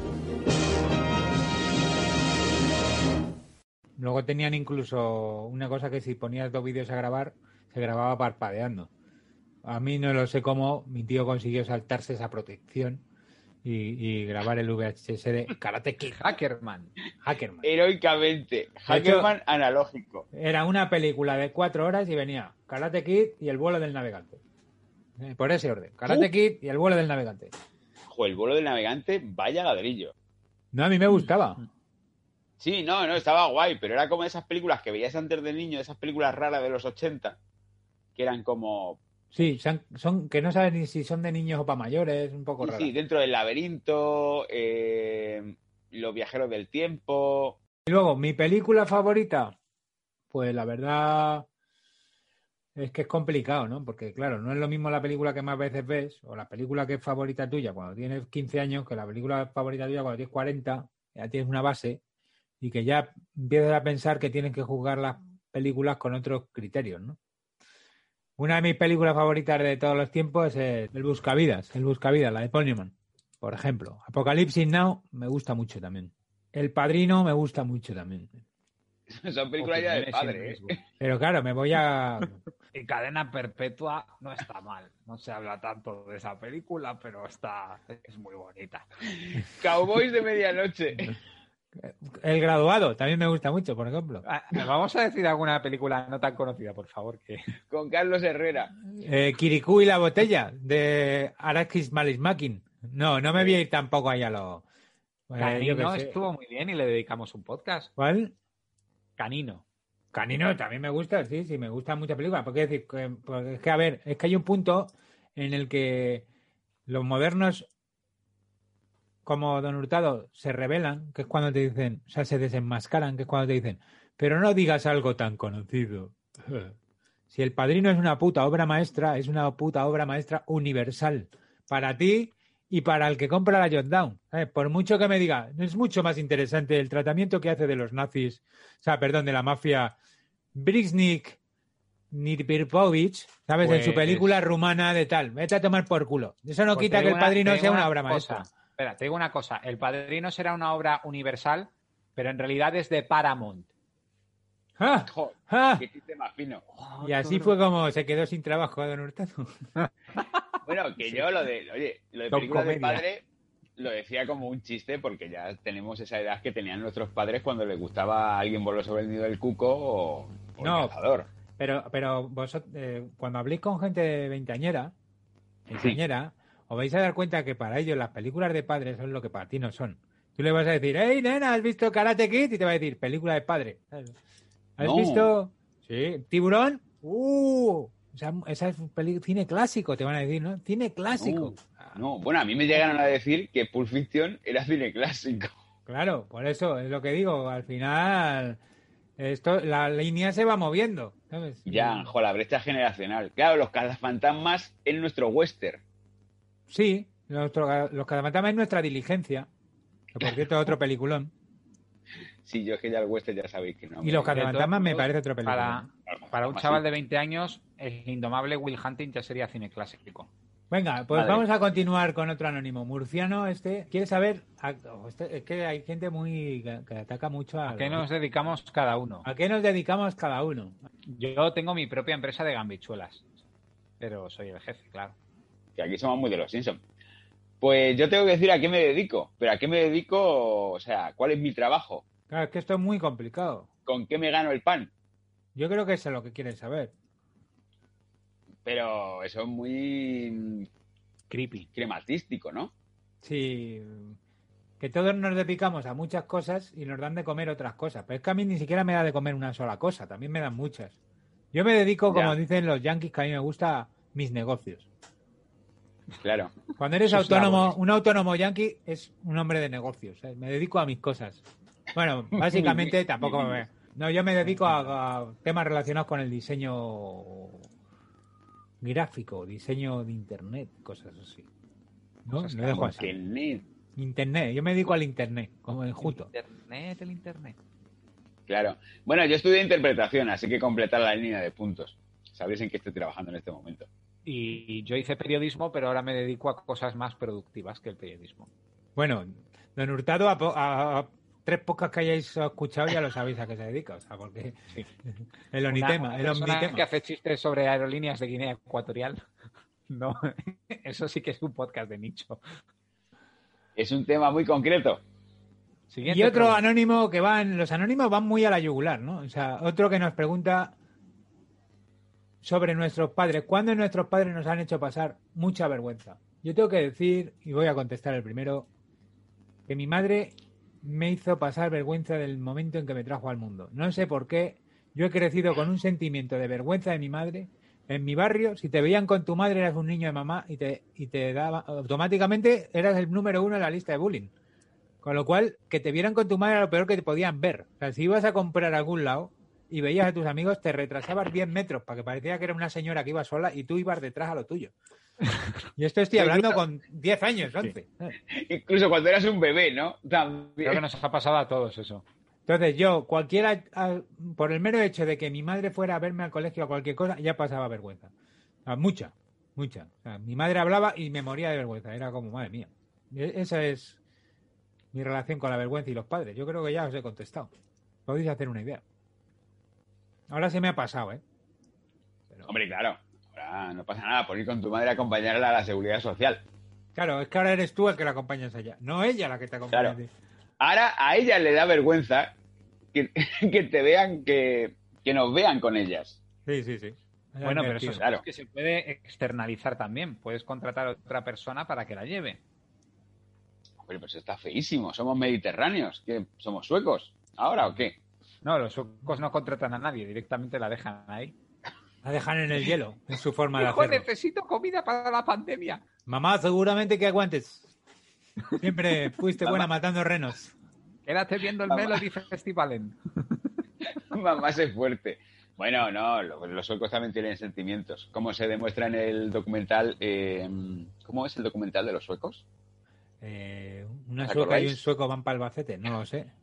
Luego tenían incluso una cosa que si ponías dos vídeos a grabar, se grababa parpadeando. A mí no lo sé cómo mi tío consiguió saltarse esa protección y, y grabar el V H S de Karate Kid. Hackerman. Hackerman. Heroicamente. Hackerman analógico. Era una película de cuatro horas y venía Karate Kid y el vuelo del navegante. Eh, Por ese orden. Karate Uh. Kid y el vuelo del navegante. Jo, el vuelo del navegante, vaya ladrillo. No, a mí me gustaba. Sí, no, no, estaba guay, pero era como de esas películas que veías antes de niño, de esas películas raras de los ochenta, que eran como... Sí, son, son que no sabes ni si son de niños o para mayores, un poco Sí, raro. sí, dentro del laberinto, eh, los viajeros del tiempo... Y luego, mi película favorita, pues la verdad es que es complicado, ¿no? Porque claro, no es lo mismo la película que más veces ves o la película que es favorita tuya cuando tienes quince años que la película favorita tuya cuando tienes cuarenta, ya tienes una base y que ya empiezas a pensar que tienes que juzgar las películas con otros criterios, ¿no? Una de mis películas favoritas de todos los tiempos es El Buscavidas, El Buscavidas, la de Paul Newman, por ejemplo. Apocalipsis Now me gusta mucho también. El Padrino me gusta mucho también. Son películas ya de padre, ¿eh? Pero claro, me voy a... Y Cadena Perpetua no está mal. No se habla tanto de esa película, pero está es muy bonita. Cowboys de medianoche. El Graduado también me gusta mucho, por ejemplo. Vamos a decir alguna película no tan conocida, por favor. Que... Con Carlos Herrera. Eh, Kirikú y la botella, de Arakis Malismakin. No, no me voy a ir tampoco ahí a lo... Eh, yo Canino qué sé. estuvo muy bien y le dedicamos un podcast. ¿Cuál? Canino. Canino también me gusta, sí, sí, me gustan muchas películas. Porque es decir, que, porque es que, a ver, es que hay un punto en el que los modernos, como Don Hurtado, se rebelan, que es cuando te dicen, o sea, se desenmascaran, que es cuando te dicen, pero no digas algo tan conocido. Si El Padrino es una puta obra maestra, es una puta obra maestra universal para ti y para el que compra la Jotdown. ¿Sabes? Por mucho que me diga, es mucho más interesante el tratamiento que hace de los nazis, o sea, perdón, de la mafia, Brixnik Nirpirovich, ¿sabes? Pues... En su película rumana de tal. Vete a tomar por culo. Eso no Pues quita te que digo El Padrino una- te sea digo una obra cosa. maestra. Espera, te digo una cosa. El Padrino será una obra universal, pero en realidad es de Paramount. ¡Ah! Joder, ¡Ah! qué chiste más fino. Y así fue como se quedó sin trabajo Don Hurtado. Bueno, que yo lo de, oye, lo de Con película de comedia. padre lo decía como un chiste porque ya tenemos esa edad que tenían nuestros padres cuando les gustaba Alguien voló sobre el nido del cuco o, o No. El cazador. Pero, pero vosotros, eh, cuando habléis con gente veinteañera, veinteañera, os vais a dar cuenta que para ellos las películas de padres son lo que para ti no son. Tú le vas a decir, hey, nena, ¿has visto Karate Kid? Y te va a decir, película de padre. ¿Has No. visto? Sí. ¿Tiburón? ¡Uh! O sea, esa es peli- cine clásico, te van a decir, ¿no? Cine clásico. No, no, bueno, a mí me llegaron a decir que Pulp Fiction era cine clásico. Claro, por eso es lo que digo. Al final, esto, la línea se va moviendo, ¿sabes? Ya, jo, la brecha generacional. Claro, los cazafantasmas en nuestro western. Sí, nuestro, los Cazafantasmas es nuestra diligencia. Que por cierto es otro peliculón. Sí, yo es que ya el western ya sabéis que no. Y los me- Cazafantasmas me parece otro peliculón. Para, para un chaval de veinte años, el indomable Will Hunting ya sería cine clásico. Venga, pues Vale. vamos a continuar con otro anónimo. Murciano, este, quiere saber, a- oh, este- es que hay gente muy que, que ataca mucho a... ¿A qué nos dedicamos cada uno? ¿A qué nos dedicamos cada uno? Yo tengo mi propia empresa de gambichuelas, pero soy el jefe, claro. Que aquí somos muy de los Simpsons. Pues yo tengo que decir a qué me dedico. Pero a qué me dedico, o sea, ¿cuál es mi trabajo? Claro, es que esto es muy complicado. ¿Con qué me gano el pan? Yo creo que eso es lo que quieren saber. Pero eso es muy creepy, crematístico, ¿no? Sí, que todos nos dedicamos a muchas cosas y nos dan de comer otras cosas. Pero es que a mí ni siquiera me da de comer una sola cosa, también me dan muchas. Yo me dedico, como Ya. dicen los yanquis, que a mí me gusta, a mis negocios. Claro. Cuando eres Sus autónomo, labores. un autónomo yanqui es un hombre de negocios. ¿eh? Me dedico a mis cosas. Bueno, básicamente tampoco me, No, yo me dedico a, a temas relacionados con el diseño gráfico, diseño de internet, cosas así. ¿No? Cosas Lo dejo así. Internet. Internet, yo me dedico al internet, como en Juto. Internet, el internet. Claro. Bueno, yo estudié interpretación, así que completar la línea de puntos. Sabréis en qué estoy trabajando en este momento. Y yo hice periodismo, pero ahora me dedico a cosas más productivas que el periodismo. Bueno, don Hurtado, a, po- a- a tres pocas que hayáis escuchado ya lo sabéis a qué se dedica, o sea, porque Sí. el onitema, Una el persona omnitema. que hace chistes sobre aerolíneas de Guinea Ecuatorial. No, eso sí que es un podcast de nicho. Es un tema muy concreto. Siguiente Y otro pregunta. anónimo que van, los anónimos van muy a la yugular, ¿no? O sea, otro que nos pregunta sobre nuestros padres. ¿Cuándo nuestros padres nos han hecho pasar mucha vergüenza? Yo tengo que decir, y voy a contestar el primero, que mi madre me hizo pasar vergüenza del momento en que me trajo al mundo. No sé por qué, yo he crecido con un sentimiento de vergüenza de mi madre. En mi barrio, si te veían con tu madre, eras un niño de mamá y te, y te daba, automáticamente eras el número uno en la lista de bullying. Con lo cual, que te vieran con tu madre era lo peor que te podían ver. O sea, si ibas a comprar a algún lado y veías a tus amigos, te retrasabas diez metros para que parecía que era una señora que iba sola y tú ibas detrás a lo tuyo. Y esto estoy hablando con diez años, once. Incluso cuando eras un bebé, ¿no? También. Creo que nos ha pasado a todos eso. Entonces yo, cualquiera, a- por el mero hecho de que mi madre fuera a verme al colegio o cualquier cosa, ya pasaba vergüenza. O sea, mucha, mucha. O sea, mi madre hablaba y me moría de vergüenza. Era como, madre mía. E- Esa es mi relación con la vergüenza y los padres. Yo creo que ya os he contestado. Podéis hacer una idea. Ahora se me ha pasado, ¿eh? Hombre, claro. Ahora no pasa nada por ir con tu madre a acompañarla a la seguridad social. Claro, es que ahora eres tú el que la acompañas allá, no ella la que te acompaña Claro. a ti. Ahora a ella le da vergüenza que, que te vean, que, que nos vean con ellas. Sí, sí, sí. Bueno, pero eso es Claro. que se puede externalizar también. Puedes contratar a otra persona para que la lleve. Hombre, pues está feísimo. Somos mediterráneos. ¿Qué? ¿Somos suecos? ¿Ahora o qué? No, los suecos no contratan a nadie, directamente la dejan ahí. La dejan en el hielo, es su forma de Hijo, hacerlo. necesito comida para la pandemia. Mamá, seguramente que aguantes. Siempre fuiste buena matando renos. Quédate viendo el Mamá. Melody Festivalen. Mamá es fuerte. Bueno, no, los, los suecos también tienen sentimientos. Como se demuestra en el documental... eh, ¿Cómo es el documental de los suecos? Eh, una ¿Os sueca y acordáis? un sueco van para Albacete, no lo sé.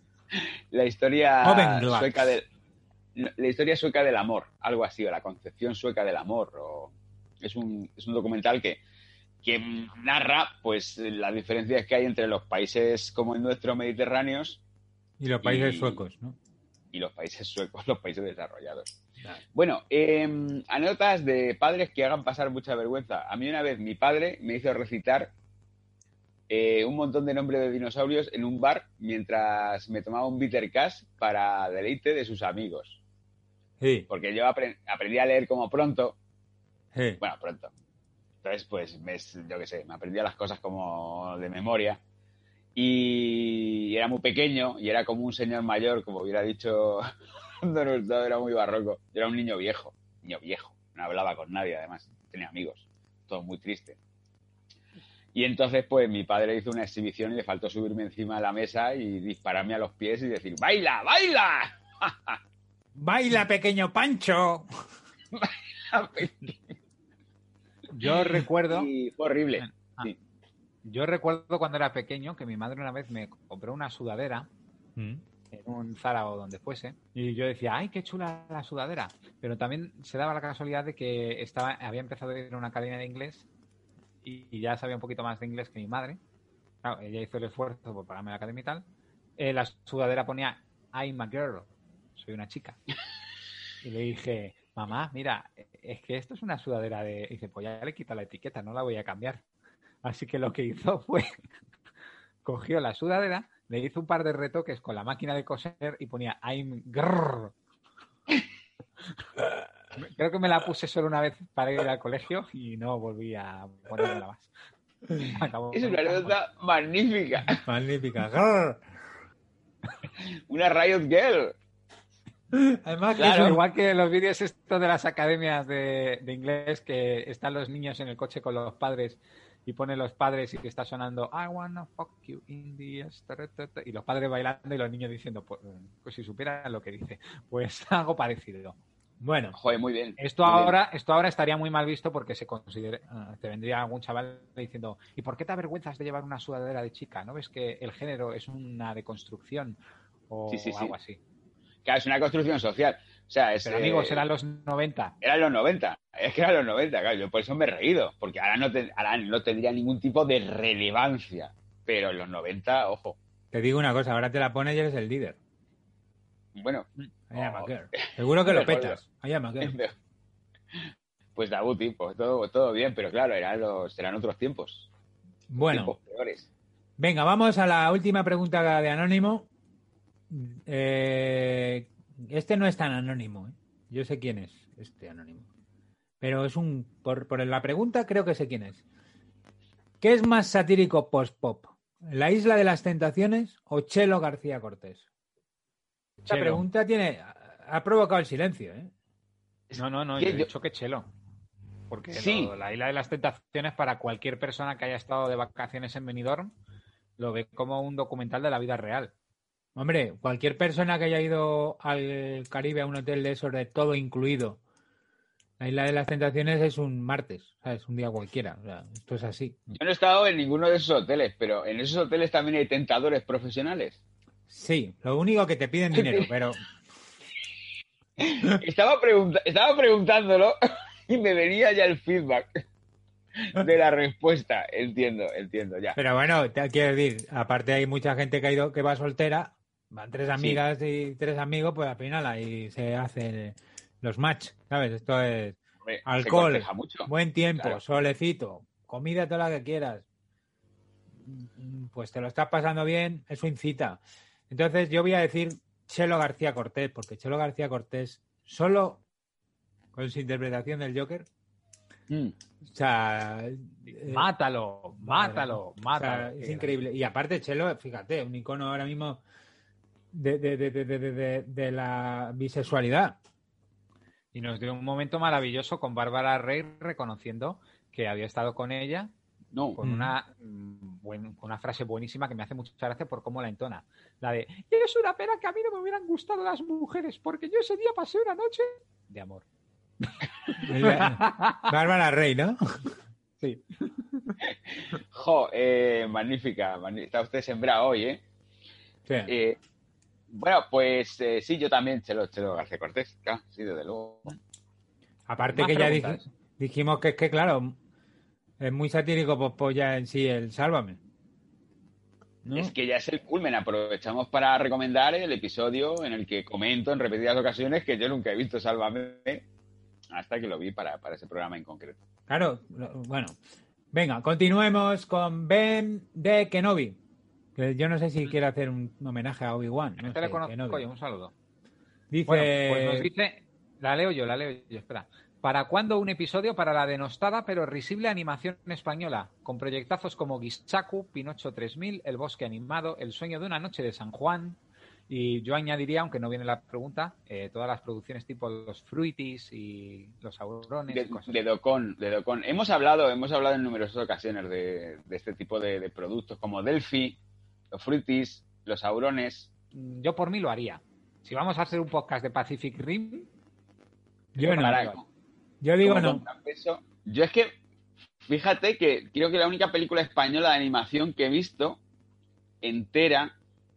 La historia Ovenglad. sueca del... La historia sueca del amor, algo así, o la concepción sueca del amor. O... Es, un, es un documental que, que narra pues las diferencias que hay entre los países como el nuestro, mediterráneos, Y los países Y- suecos, ¿no? y los países suecos, los países desarrollados. Bueno, eh, anécdotas de padres que hagan pasar mucha vergüenza. A mí una vez mi padre me hizo recitar eh, un montón de nombres de dinosaurios en un bar mientras me tomaba un bitter cash para deleite de sus amigos. Sí, Porque yo apre- aprendí a leer como pronto. sí. Bueno, pronto. Entonces, pues, me, yo qué sé, me aprendía las cosas como de memoria. Y era muy pequeño y era como un señor mayor, como hubiera dicho Don Hurtado, era muy barroco. Yo era un niño viejo, niño viejo. No hablaba con nadie, además. Tenía amigos. Todo muy triste. Y entonces, pues, mi padre hizo una exhibición y le faltó subirme encima de la mesa y dispararme a los pies y decir, ¡baila, baila! ¡Baila, pequeño Pancho! Yo recuerdo... Y fue horrible. Ah. Sí. Yo recuerdo cuando era pequeño que mi madre una vez me compró una sudadera Mm. en un Zara o donde fuese y yo decía, ¡ay, qué chula la sudadera! Pero también se daba la casualidad de que estaba había empezado a ir a una academia de inglés y, y ya sabía un poquito más de inglés que mi madre. Claro, ella hizo el esfuerzo por pagarme la academia y tal. Eh, la sudadera ponía, I'm a girl, soy una chica. Y le dije, mamá, mira, es que esto es una sudadera de... Y dice, pues ya le quita la etiqueta, no la voy a cambiar. Así que lo que hizo fue, cogió la sudadera, le hizo un par de retoques con la máquina de coser y ponía I'm grrr. Creo que me la puse solo una vez para ir al colegio y no volví a ponerla más. Acabó. Es una anécdota magnífica. Magnífica. Grrr. Una Riot Girl. Además, que Claro, es un- igual que los vídeos estos de las academias de, de inglés que están los niños en el coche con los padres y pone los padres y que está sonando I wanna fuck you in the ass, y los padres bailando y los niños diciendo, pues, pues si supieran lo que dice, pues algo parecido. Bueno, joder, muy bien. Esto muy ahora, bien. esto ahora estaría muy mal visto porque se considere, uh, te vendría algún chaval diciendo, ¿y por qué te avergüenzas de llevar una sudadera de chica? ¿No ves que el género es una deconstrucción o sí, sí, sí. algo así? Claro, es una construcción social. O sea, es, Pero amigos, eran los noventa. Eran los noventa. Es que eran los noventa, claro. Yo por eso me he reído. Porque ahora no, te, ahora no tendría ningún tipo de relevancia. Pero en los noventa, ojo. Te digo una cosa, ahora te la pones y eres el líder. Bueno. Oh, seguro que lo petas. Pues Dabuti, pues todo, todo bien. Pero claro, eran, los, eran otros tiempos. Bueno. Tiempos peores. Venga, vamos a la última pregunta de Anónimo. Eh... Este no es tan anónimo, ¿eh? Yo sé quién es este anónimo. Pero es un... Por, por la pregunta creo que sé quién es. ¿Qué es más satírico post-pop? ¿La Isla de las Tentaciones o Chelo García Cortés? Esta Chelo. pregunta tiene... Ha provocado el silencio, ¿eh? No, no, no. Yo he dicho que Chelo. Porque sí. lo, la Isla de las Tentaciones para cualquier persona que haya estado de vacaciones en Benidorm lo ve como un documental de la vida real. Hombre, cualquier persona que haya ido al Caribe a un hotel de esos de todo incluido, la Isla de las Tentaciones es un martes, ¿sabes? Un día cualquiera. O sea, esto es así. Yo no he estado en ninguno de esos hoteles, pero en esos hoteles también hay tentadores profesionales. Sí, lo único que te piden dinero, pero... estaba, pregunta estaba preguntándolo y me venía ya el feedback de la respuesta. Entiendo, entiendo, ya. Pero bueno, te quiero decir, aparte hay mucha gente que ha ido, que va soltera, van tres amigas sí. y tres amigos, pues al final ahí se hacen los match, ¿sabes? Esto es Hombre, alcohol, buen tiempo, claro. Solecito, comida toda la que quieras. Pues te lo estás pasando bien, eso incita. Entonces yo voy a decir Chelo García Cortés, porque Chelo García Cortés, solo con su interpretación del Joker, mm. o sea... Eh, mátalo, mátalo, mátalo. O sea, es increíble. Y aparte Chelo, fíjate, un icono ahora mismo de, de, de, de, de, de, de la bisexualidad. Y nos dio un momento maravilloso con Bárbara Rey reconociendo que había estado con ella. No. Con una, buen, con una frase buenísima que me hace mucha gracia por cómo la entona. La de, es una pena que a mí no me hubieran gustado las mujeres, porque yo ese día pasé una noche de amor. Bárbara Rey, ¿no? Sí. Jo, eh, magnífica. Está usted sembrado hoy, ¿eh? Sí. Eh, bueno, pues eh, sí, yo también, Chelo, Chelo García Cortés. Claro, sí, desde luego. Aparte que ya dij, dijimos que es que, claro... Es muy satírico, pues, pues ya en sí el Sálvame. ¿No? Es que ya es el culmen. Aprovechamos para recomendar el episodio en el que comento en repetidas ocasiones que yo nunca he visto Sálvame hasta que lo vi para, para ese programa en concreto. Claro, bueno. Venga, continuemos con Ben de Kenobi. Que yo no sé si quiere hacer un homenaje a Obi-Wan. No Te sé, le conozco Kenobi. yo, un saludo. Dice... Bueno, pues nos dice... La leo yo, la leo yo, espera. ¿Para cuándo un episodio para la denostada pero risible animación española? Con proyectazos como Gisaku, Pinocho tres mil, El bosque animado, El sueño de una noche de San Juan. Y yo añadiría, aunque no viene la pregunta, eh, todas las producciones tipo los Fruities y los Aurones. De, y cosas. de Docon, de Docon. Hemos hablado, hemos hablado en numerosas ocasiones de, de este tipo de, de productos como Delphi, los Fruities, los Aurones. Yo por mí lo haría. Si vamos a hacer un podcast de Pacific Rim... Yo no. Para, Yo digo no. Peso. Yo es que, fíjate que creo que la única película española de animación que he visto entera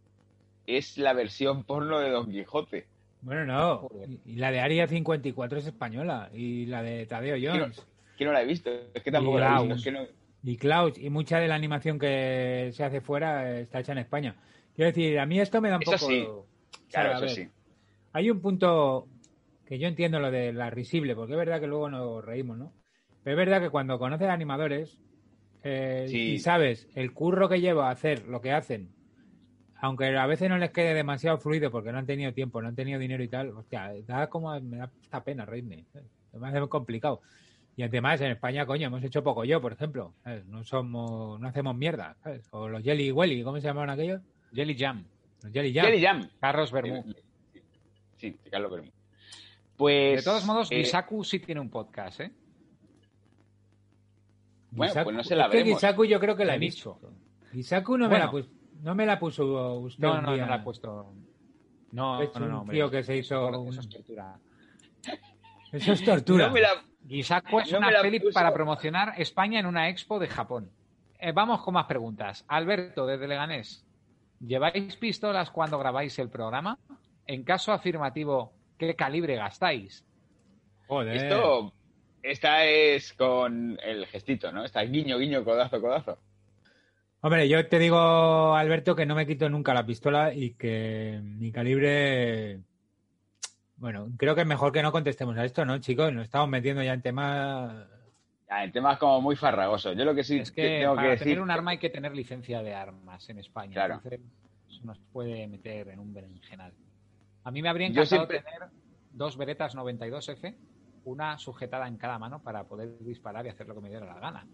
es la versión porno de Don Quijote. Bueno, no. Y la de Área cincuenta y cuatro es española. Y la de Tadeo Jones. Que no, que no la he visto. Es que tampoco la he visto. Es que no... Y Klaus. Y mucha de la animación que se hace fuera está hecha en España. Quiero decir, a mí esto me da un eso poco... Sí. Claro, o sea, eso sí. Hay un punto... que yo entiendo lo de la risible, porque es verdad que luego nos reímos, ¿no? Pero es verdad que cuando conoces a animadores eh, sí. y sabes el curro que lleva a hacer lo que hacen, aunque a veces no les quede demasiado fluido porque no han tenido tiempo, no han tenido dinero y tal, hostia, da como, me da esta pena reírme, me hace muy complicado. Y además en España, coño, hemos hecho poco yo, por ejemplo, ¿sabes? No somos, no hacemos mierda, ¿sabes? O los Jelly Welly, ¿cómo se llamaban aquellos? Jelly Jam. Los Jelly Jam. Jelly Jam. Carlos Bermú. Sí, sí, Carlos Bermú. Pues, de todos modos, eh, Gisaku sí tiene un podcast, ¿eh? Bueno, Gisaku, pues no se la es que veremos. Gisaku yo creo que la he He visto. visto. Gisaku no, Bueno. me la puso, no me la puso usted No, un no, día. no la he puesto. No, Es no, no, un hombre. tío que se hizo Eso, un- eso es tortura. Eso es tortura. No me la- Gisaku es No me una la peli puso. para promocionar España en una expo de Japón. Eh, vamos con más preguntas. Alberto, desde Leganés. ¿Lleváis pistolas cuando grabáis el programa? En caso afirmativo, ¿qué calibre gastáis? Joder. Esto, esta es con el gestito, ¿no? Está guiño, guiño, codazo, codazo. Hombre, yo te digo, Alberto, que no me quito nunca la pistola y que mi calibre... Bueno, creo que es mejor que no contestemos a esto, ¿no, chicos? Nos estamos metiendo ya en temas... Ya, el tema es como muy farragoso. Yo lo que sí Es que tengo para que decir... tener un arma hay que tener licencia de armas en España. Claro. Entonces, eso nos puede meter en un berenjenal. A mí me habría Yo encantado siempre- tener dos Berettas noventa y dos F, una sujetada en cada mano para poder disparar y hacer lo que me diera la gana.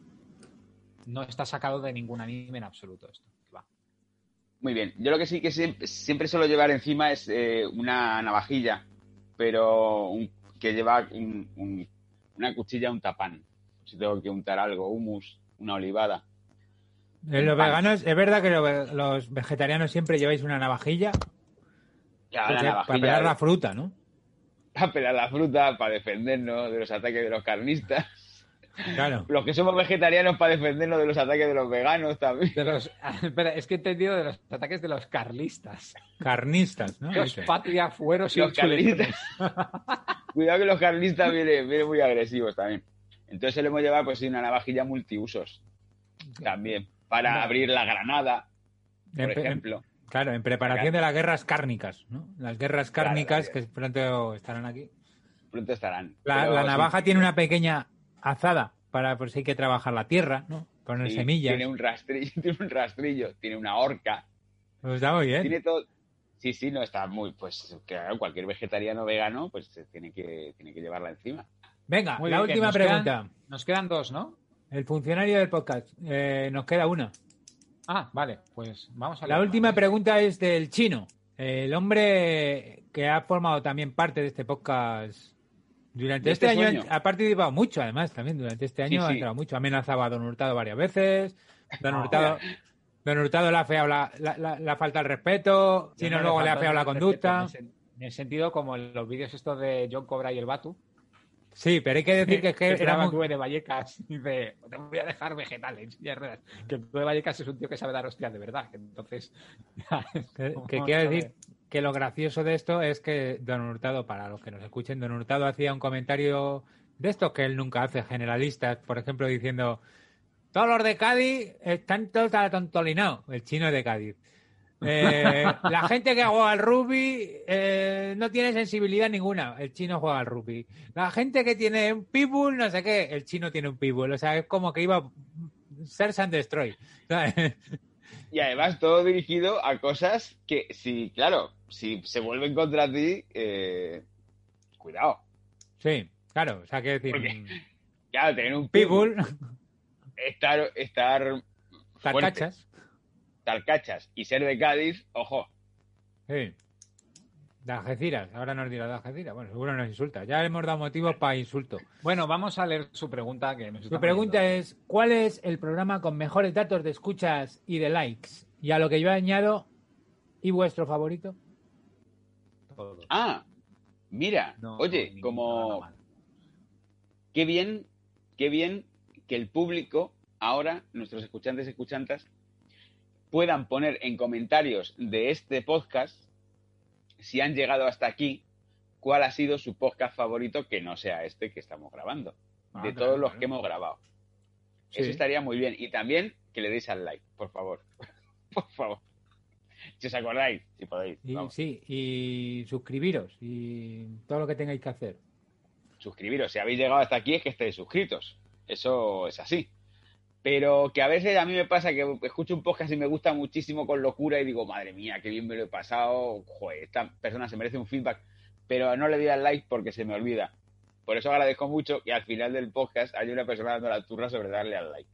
No está sacado de ningún anime en absoluto esto. Va. Muy bien. Yo lo que sí que siempre, siempre suelo llevar encima es eh, una navajilla, pero un- que lleva un- un- una cuchilla, un tapán. Si tengo que untar algo, humus, una olivada. En los Pan. veganos, es verdad que lo- los vegetarianos siempre lleváis una navajilla Ya, porque- la navajilla para pelar la fruta, ¿no? para pelar la fruta, para defendernos de los ataques de los carnistas. Claro. Los que somos vegetarianos para defendernos de los ataques de los veganos también. De los, espera, es que he entendido de los ataques de los carlistas. Carnistas, ¿no? Los Eso. patria fueros y Los carlistas. chuletas. Cuidado que los carlistas vienen, vienen muy agresivos también. Entonces solemos llevar pues sí, una navajilla multiusos también, para Vale. abrir la granada, por En pe- ejemplo. Claro, en preparación de las guerras cárnicas, ¿no? Las guerras Claro, cárnicas claro. que pronto estarán aquí. Pronto estarán. La, Pero la sí, navaja tiene una pequeña azada para por si hay que trabajar la tierra, ¿no? Poner sí, semillas. Tiene un rastrillo, tiene un rastrillo, tiene una horca. Pues está muy bien. Tiene todo. Sí, sí, no está muy. Pues claro, cualquier vegetariano vegano, pues se tiene que, tiene que llevarla encima. Venga, Muy la bien, última nos pregunta. quedan- nos quedan dos, ¿no? El funcionario del podcast. Eh, nos queda una. Ah, vale, pues vamos a La leerla. última pregunta es del chino, el hombre que ha formado también parte de este podcast durante De este, este año. sueño. Ha participado mucho, además, también durante este año Sí, ha sí. entrado mucho. Ha amenazado a Don Hurtado varias veces. Don Ah, Hurtado, Don Hurtado le ha feado la, la, la- la falta al respeto. Yo Chino no luego le ha falto feado la el respeto, conducta. En el, sen- en el sentido como en los vídeos estos de John Cobra y el Batu. Sí, pero hay que decir que es que era estaba muy- tú de Vallecas y dice, te voy a dejar vegetales en silla de ruedas. Que tú de Vallecas es un tío que sabe dar hostias de verdad. Entonces, Que, vamos que a quiero ver. decir que lo gracioso de esto es que Don Hurtado, para los que nos escuchen, Don Hurtado hacía un comentario de estos que él nunca hace, generalistas, por ejemplo, diciendo todos los de Cádiz están todos atontolinados, el chino de Cádiz. Eh, la gente que juega al rugby eh, no tiene sensibilidad ninguna, el chino juega al rugby. La gente que tiene un pitbull, no sé qué, el chino tiene un pitbull. O sea, es como que iba Search and Destroy. ¿Sabes? Y además todo dirigido a cosas que, si, claro, si se vuelven contra ti, eh, cuidado. Sí, claro, o sea, que decir, Porque, claro, tener un pitbull, estar, estar fuerte, tarcachas. estar cachas y ser de Cádiz, ojo. Sí. De Algeciras, ahora nos dirá de Algeciras. Bueno, seguro nos insulta. Ya le hemos dado motivos para insulto. Bueno, vamos a leer su pregunta que nos está Su pregunta poniendo. es, ¿cuál es el programa con mejores datos de escuchas y de likes? Y a lo que yo añado, ¿y vuestro favorito? Todos. Ah, mira, No, oye, ningún como programa mal. qué bien, qué bien que el público ahora, nuestros escuchantes y escuchantas, puedan poner en comentarios de este podcast, si han llegado hasta aquí, cuál ha sido su podcast favorito que no sea este que estamos grabando, Ah, de claro, todos los claro. que hemos grabado. Sí. Eso estaría muy bien. Y también que le deis al like, por favor. Por favor. Si os acordáis, si podéis. Y, vamos. sí, y suscribiros y todo lo que tengáis que hacer. Suscribiros. Si habéis llegado hasta aquí es que estáis suscritos. Eso es así. Pero que a veces a mí me pasa que escucho un podcast y me gusta muchísimo con locura y digo, madre mía, qué bien me lo he pasado. Joder, esta persona se merece un feedback. Pero no le doy al like porque se me olvida. Por eso agradezco mucho que al final del podcast haya una persona dando la turra sobre darle al like.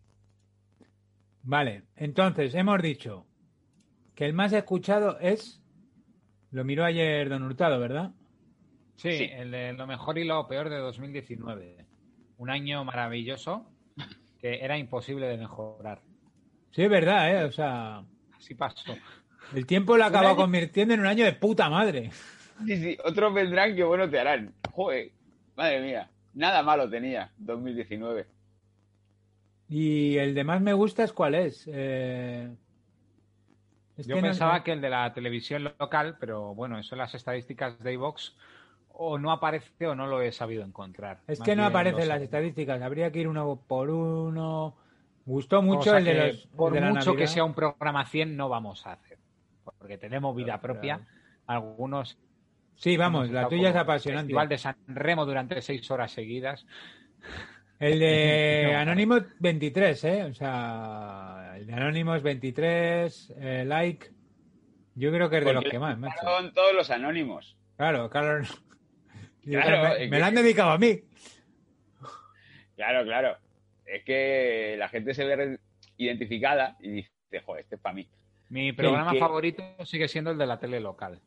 Vale, entonces hemos dicho que el más escuchado es... Lo miró ayer Don Hurtado, ¿verdad? Sí, Sí. el de lo mejor y lo peor de dos mil diecinueve. Un año maravilloso que era imposible de mejorar. Sí, es verdad, ¿eh? O sea... Así pasó. El tiempo lo acaba convirtiendo en un año de puta madre. Sí, sí, otros vendrán que bueno te harán. Joder, madre mía, nada malo tenía dos mil diecinueve. ¿Y el de más me gustas cuál es? Eh... es Yo que pensaba no... que el de la televisión local, pero bueno, eso en las estadísticas de iVox o no aparece o no lo he sabido encontrar. Es Más que no bien aparecen lo las sé. estadísticas, habría que ir uno por uno. Gustó mucho O sea el de que los... por el de la mucho que Navidad. sea un programa cien no vamos a hacer, porque tenemos vida Claro, propia. claro. Algunos... Sí, vamos, hemos la estado tuya es como apasionante. Festival de San Remo durante seis horas seguidas. El de No, Anónimos veintitrés, ¿eh? O sea, el de Anónimos veintitrés, eh, like, yo creo que es de los Porque que más, macho. son todos los anónimos. Claro, claro. Claro, me, es me que- lo han dedicado a mí. Claro, claro. Es que la gente se ve re- identificada y dice, joder, este es para mí. Mi programa que- favorito sigue siendo el de la tele local.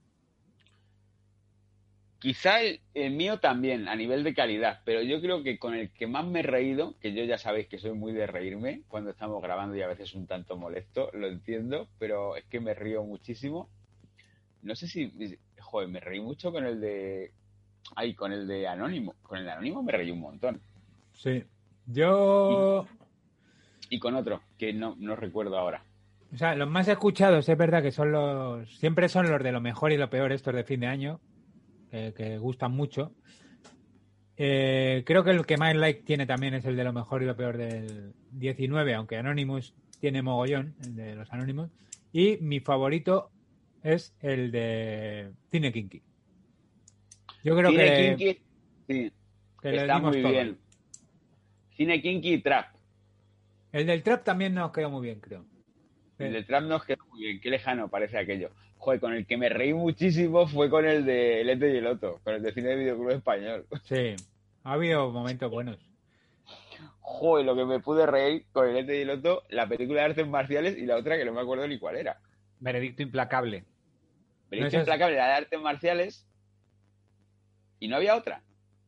Quizá el, el mío también, a nivel de calidad, pero yo creo que con el que más me he reído, que yo ya sabéis que soy muy de reírme cuando estamos grabando y a veces un tanto molesto, lo entiendo, pero es que me río muchísimo. No sé si, joder, me reí mucho con el de, ay, con el de Anónimo, con el de Anónimo me reí un montón. Sí. Yo... Y con otro, que no, no recuerdo ahora. O sea, los más escuchados es verdad que son los... Siempre son los de lo mejor y lo peor, estos de fin de año, que, que gustan mucho. Eh, creo que el que más like tiene también es el de lo mejor y lo peor del diecinueve, aunque Anonymous tiene mogollón, el de los Anónimos. Y mi favorito es el de Cine Kinky. Yo creo Cine que... Kinky, sí, que le está dimos muy todo. bien. Cine Kinky y Trap. El del Trap también nos quedó muy bien, creo. El de Trap nos quedó muy bien, qué lejano parece aquello. Joder, con el que me reí muchísimo fue con el de Lete y el Otto, con el de Cine de Videoclub Español. Sí, ha habido momentos buenos. Joder, lo que me pude reír con el Lete y el Otto, la película de artes marciales y la otra que no me acuerdo ni cuál era. Veredicto implacable. Veredicto No, esa es- implacable, la de artes marciales y no había otra.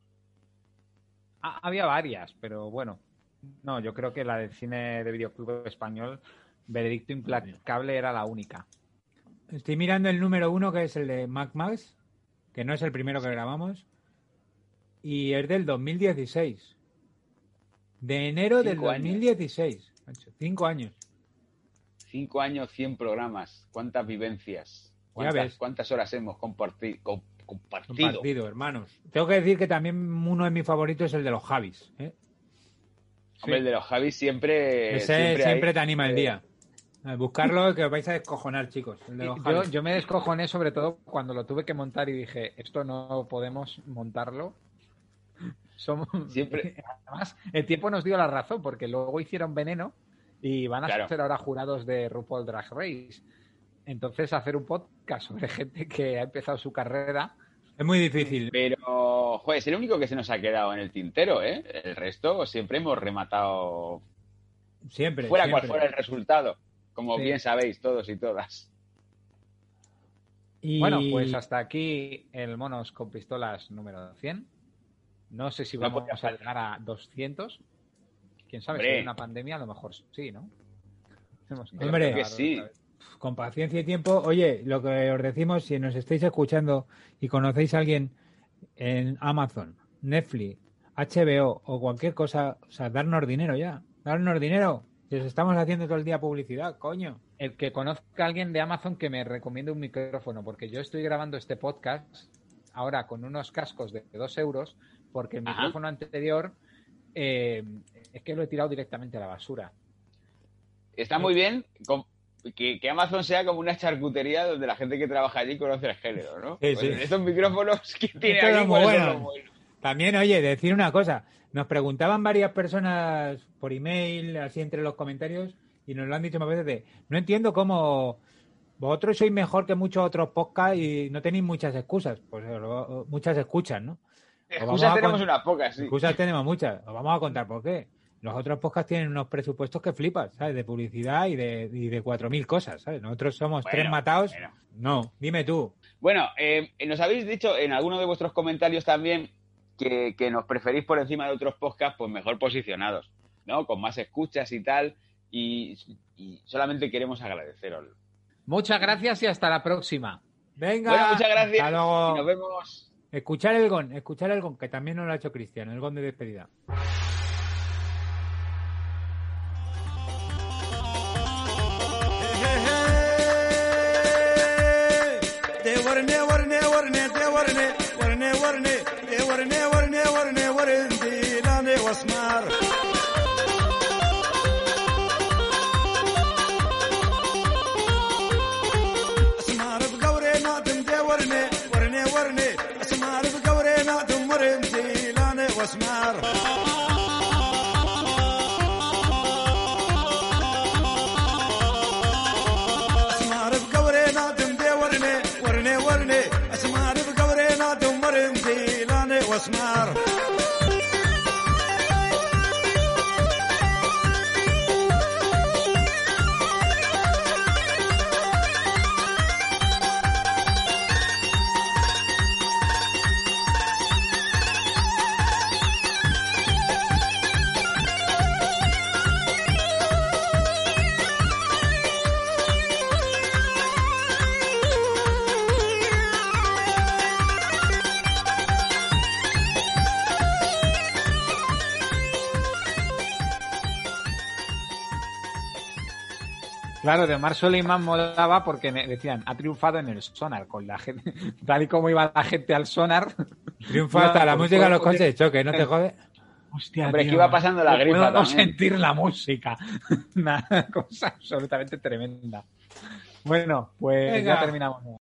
Ah, había varias, pero bueno. No, yo creo que la del cine de videoclub español, Veredicto implacable, era la única. Estoy mirando el número uno, que es el de Mac Max, que no es el primero que grabamos, y es del dos mil dieciséis. De enero del Cinco dos mil dieciséis. macho, Cinco años. Cinco años, cien programas, cuántas vivencias, Ya cuántas, ves. cuántas horas hemos comparti- com- compartido. Compartido, hermanos. Tengo que decir que también uno de mis favoritos es el de los Javis. ¿eh? Hombre, el de los Javis siempre... Ese siempre, hay- te anima el eh, día. A buscarlo, que os vais a descojonar, chicos. El de los Yo, Javis. yo me descojoné sobre todo cuando lo tuve que montar y dije, esto no podemos montarlo. Somos... Siempre- Además, el tiempo nos dio la razón, porque luego hicieron Veneno y van a Claro. ser ahora jurados de RuPaul Drag Race. Entonces, hacer un podcast sobre gente que ha empezado su carrera... Es muy difícil. Pero, joder, es el único que se nos ha quedado en el tintero, ¿eh? El resto siempre hemos rematado Siempre. fuera siempre. cual fuera el resultado, como Sí. bien sabéis todos y todas. Y... Bueno, pues hasta aquí el Monos con Pistolas número cien. No sé si No vamos podía a faltar. llegar a doscientos. Quién sabe, Hombre. si hay una pandemia, a lo mejor sí, ¿no? Hemos que Hombre. grabar Que sí. otra vez. Con paciencia y tiempo. Oye, lo que os decimos, si nos estáis escuchando y conocéis a alguien en Amazon, Netflix, H B O o cualquier cosa, o sea, darnos dinero ya. Darnos dinero. Si os estamos haciendo todo el día publicidad, coño. El que conozca a alguien de Amazon que me recomiende un micrófono, porque yo estoy grabando este podcast ahora con unos cascos de dos euros, porque el Ajá. micrófono anterior eh, es que lo he tirado directamente a la basura. Está muy bien con- que, que Amazon sea como una charcutería donde la gente que trabaja allí conoce el género, ¿no? Sí, Pues sí. estos micrófonos que tiene Esto es aquí, muy ¿cuáles son bueno. los buenos? También, oye, decir una cosa. Nos preguntaban varias personas por email, así entre los comentarios, y nos lo han dicho más veces de, no entiendo cómo vosotros sois mejor que muchos otros podcasts y no tenéis muchas excusas. Pues eh, lo- muchas escuchas, ¿no? Os vamos Excusas a tenemos con- unas pocas, sí. Excusas tenemos muchas. Os vamos a contar por qué. Los otros podcasts tienen unos presupuestos que flipas, ¿sabes? De publicidad y de, y de cuatro mil cosas, ¿sabes? Nosotros somos Bueno, tres matados. bueno. No, dime tú. Bueno, eh, nos habéis dicho en alguno de vuestros comentarios también que, que nos preferís por encima de otros podcasts, pues mejor posicionados. ¿no? Con más escuchas y tal, y, y solamente queremos agradeceroslo. Muchas gracias y hasta la próxima. Venga, bueno, muchas gracias hasta luego. y nos vemos. Escuchar el gong, escuchar el gong, que también nos lo ha hecho Cristian, el gong de despedida. Claro, de Omar Soleiman molaba porque decían, ha triunfado en el sonar, con la gente, tal y como iba la gente al sonar. Triunfa hasta la música de los coches de choque, ¿no te jode? Hostia, hombre, tío, que iba pasando la no gripa puedo no también. sentir la música. Una cosa absolutamente tremenda. Bueno, pues Venga. ya terminamos.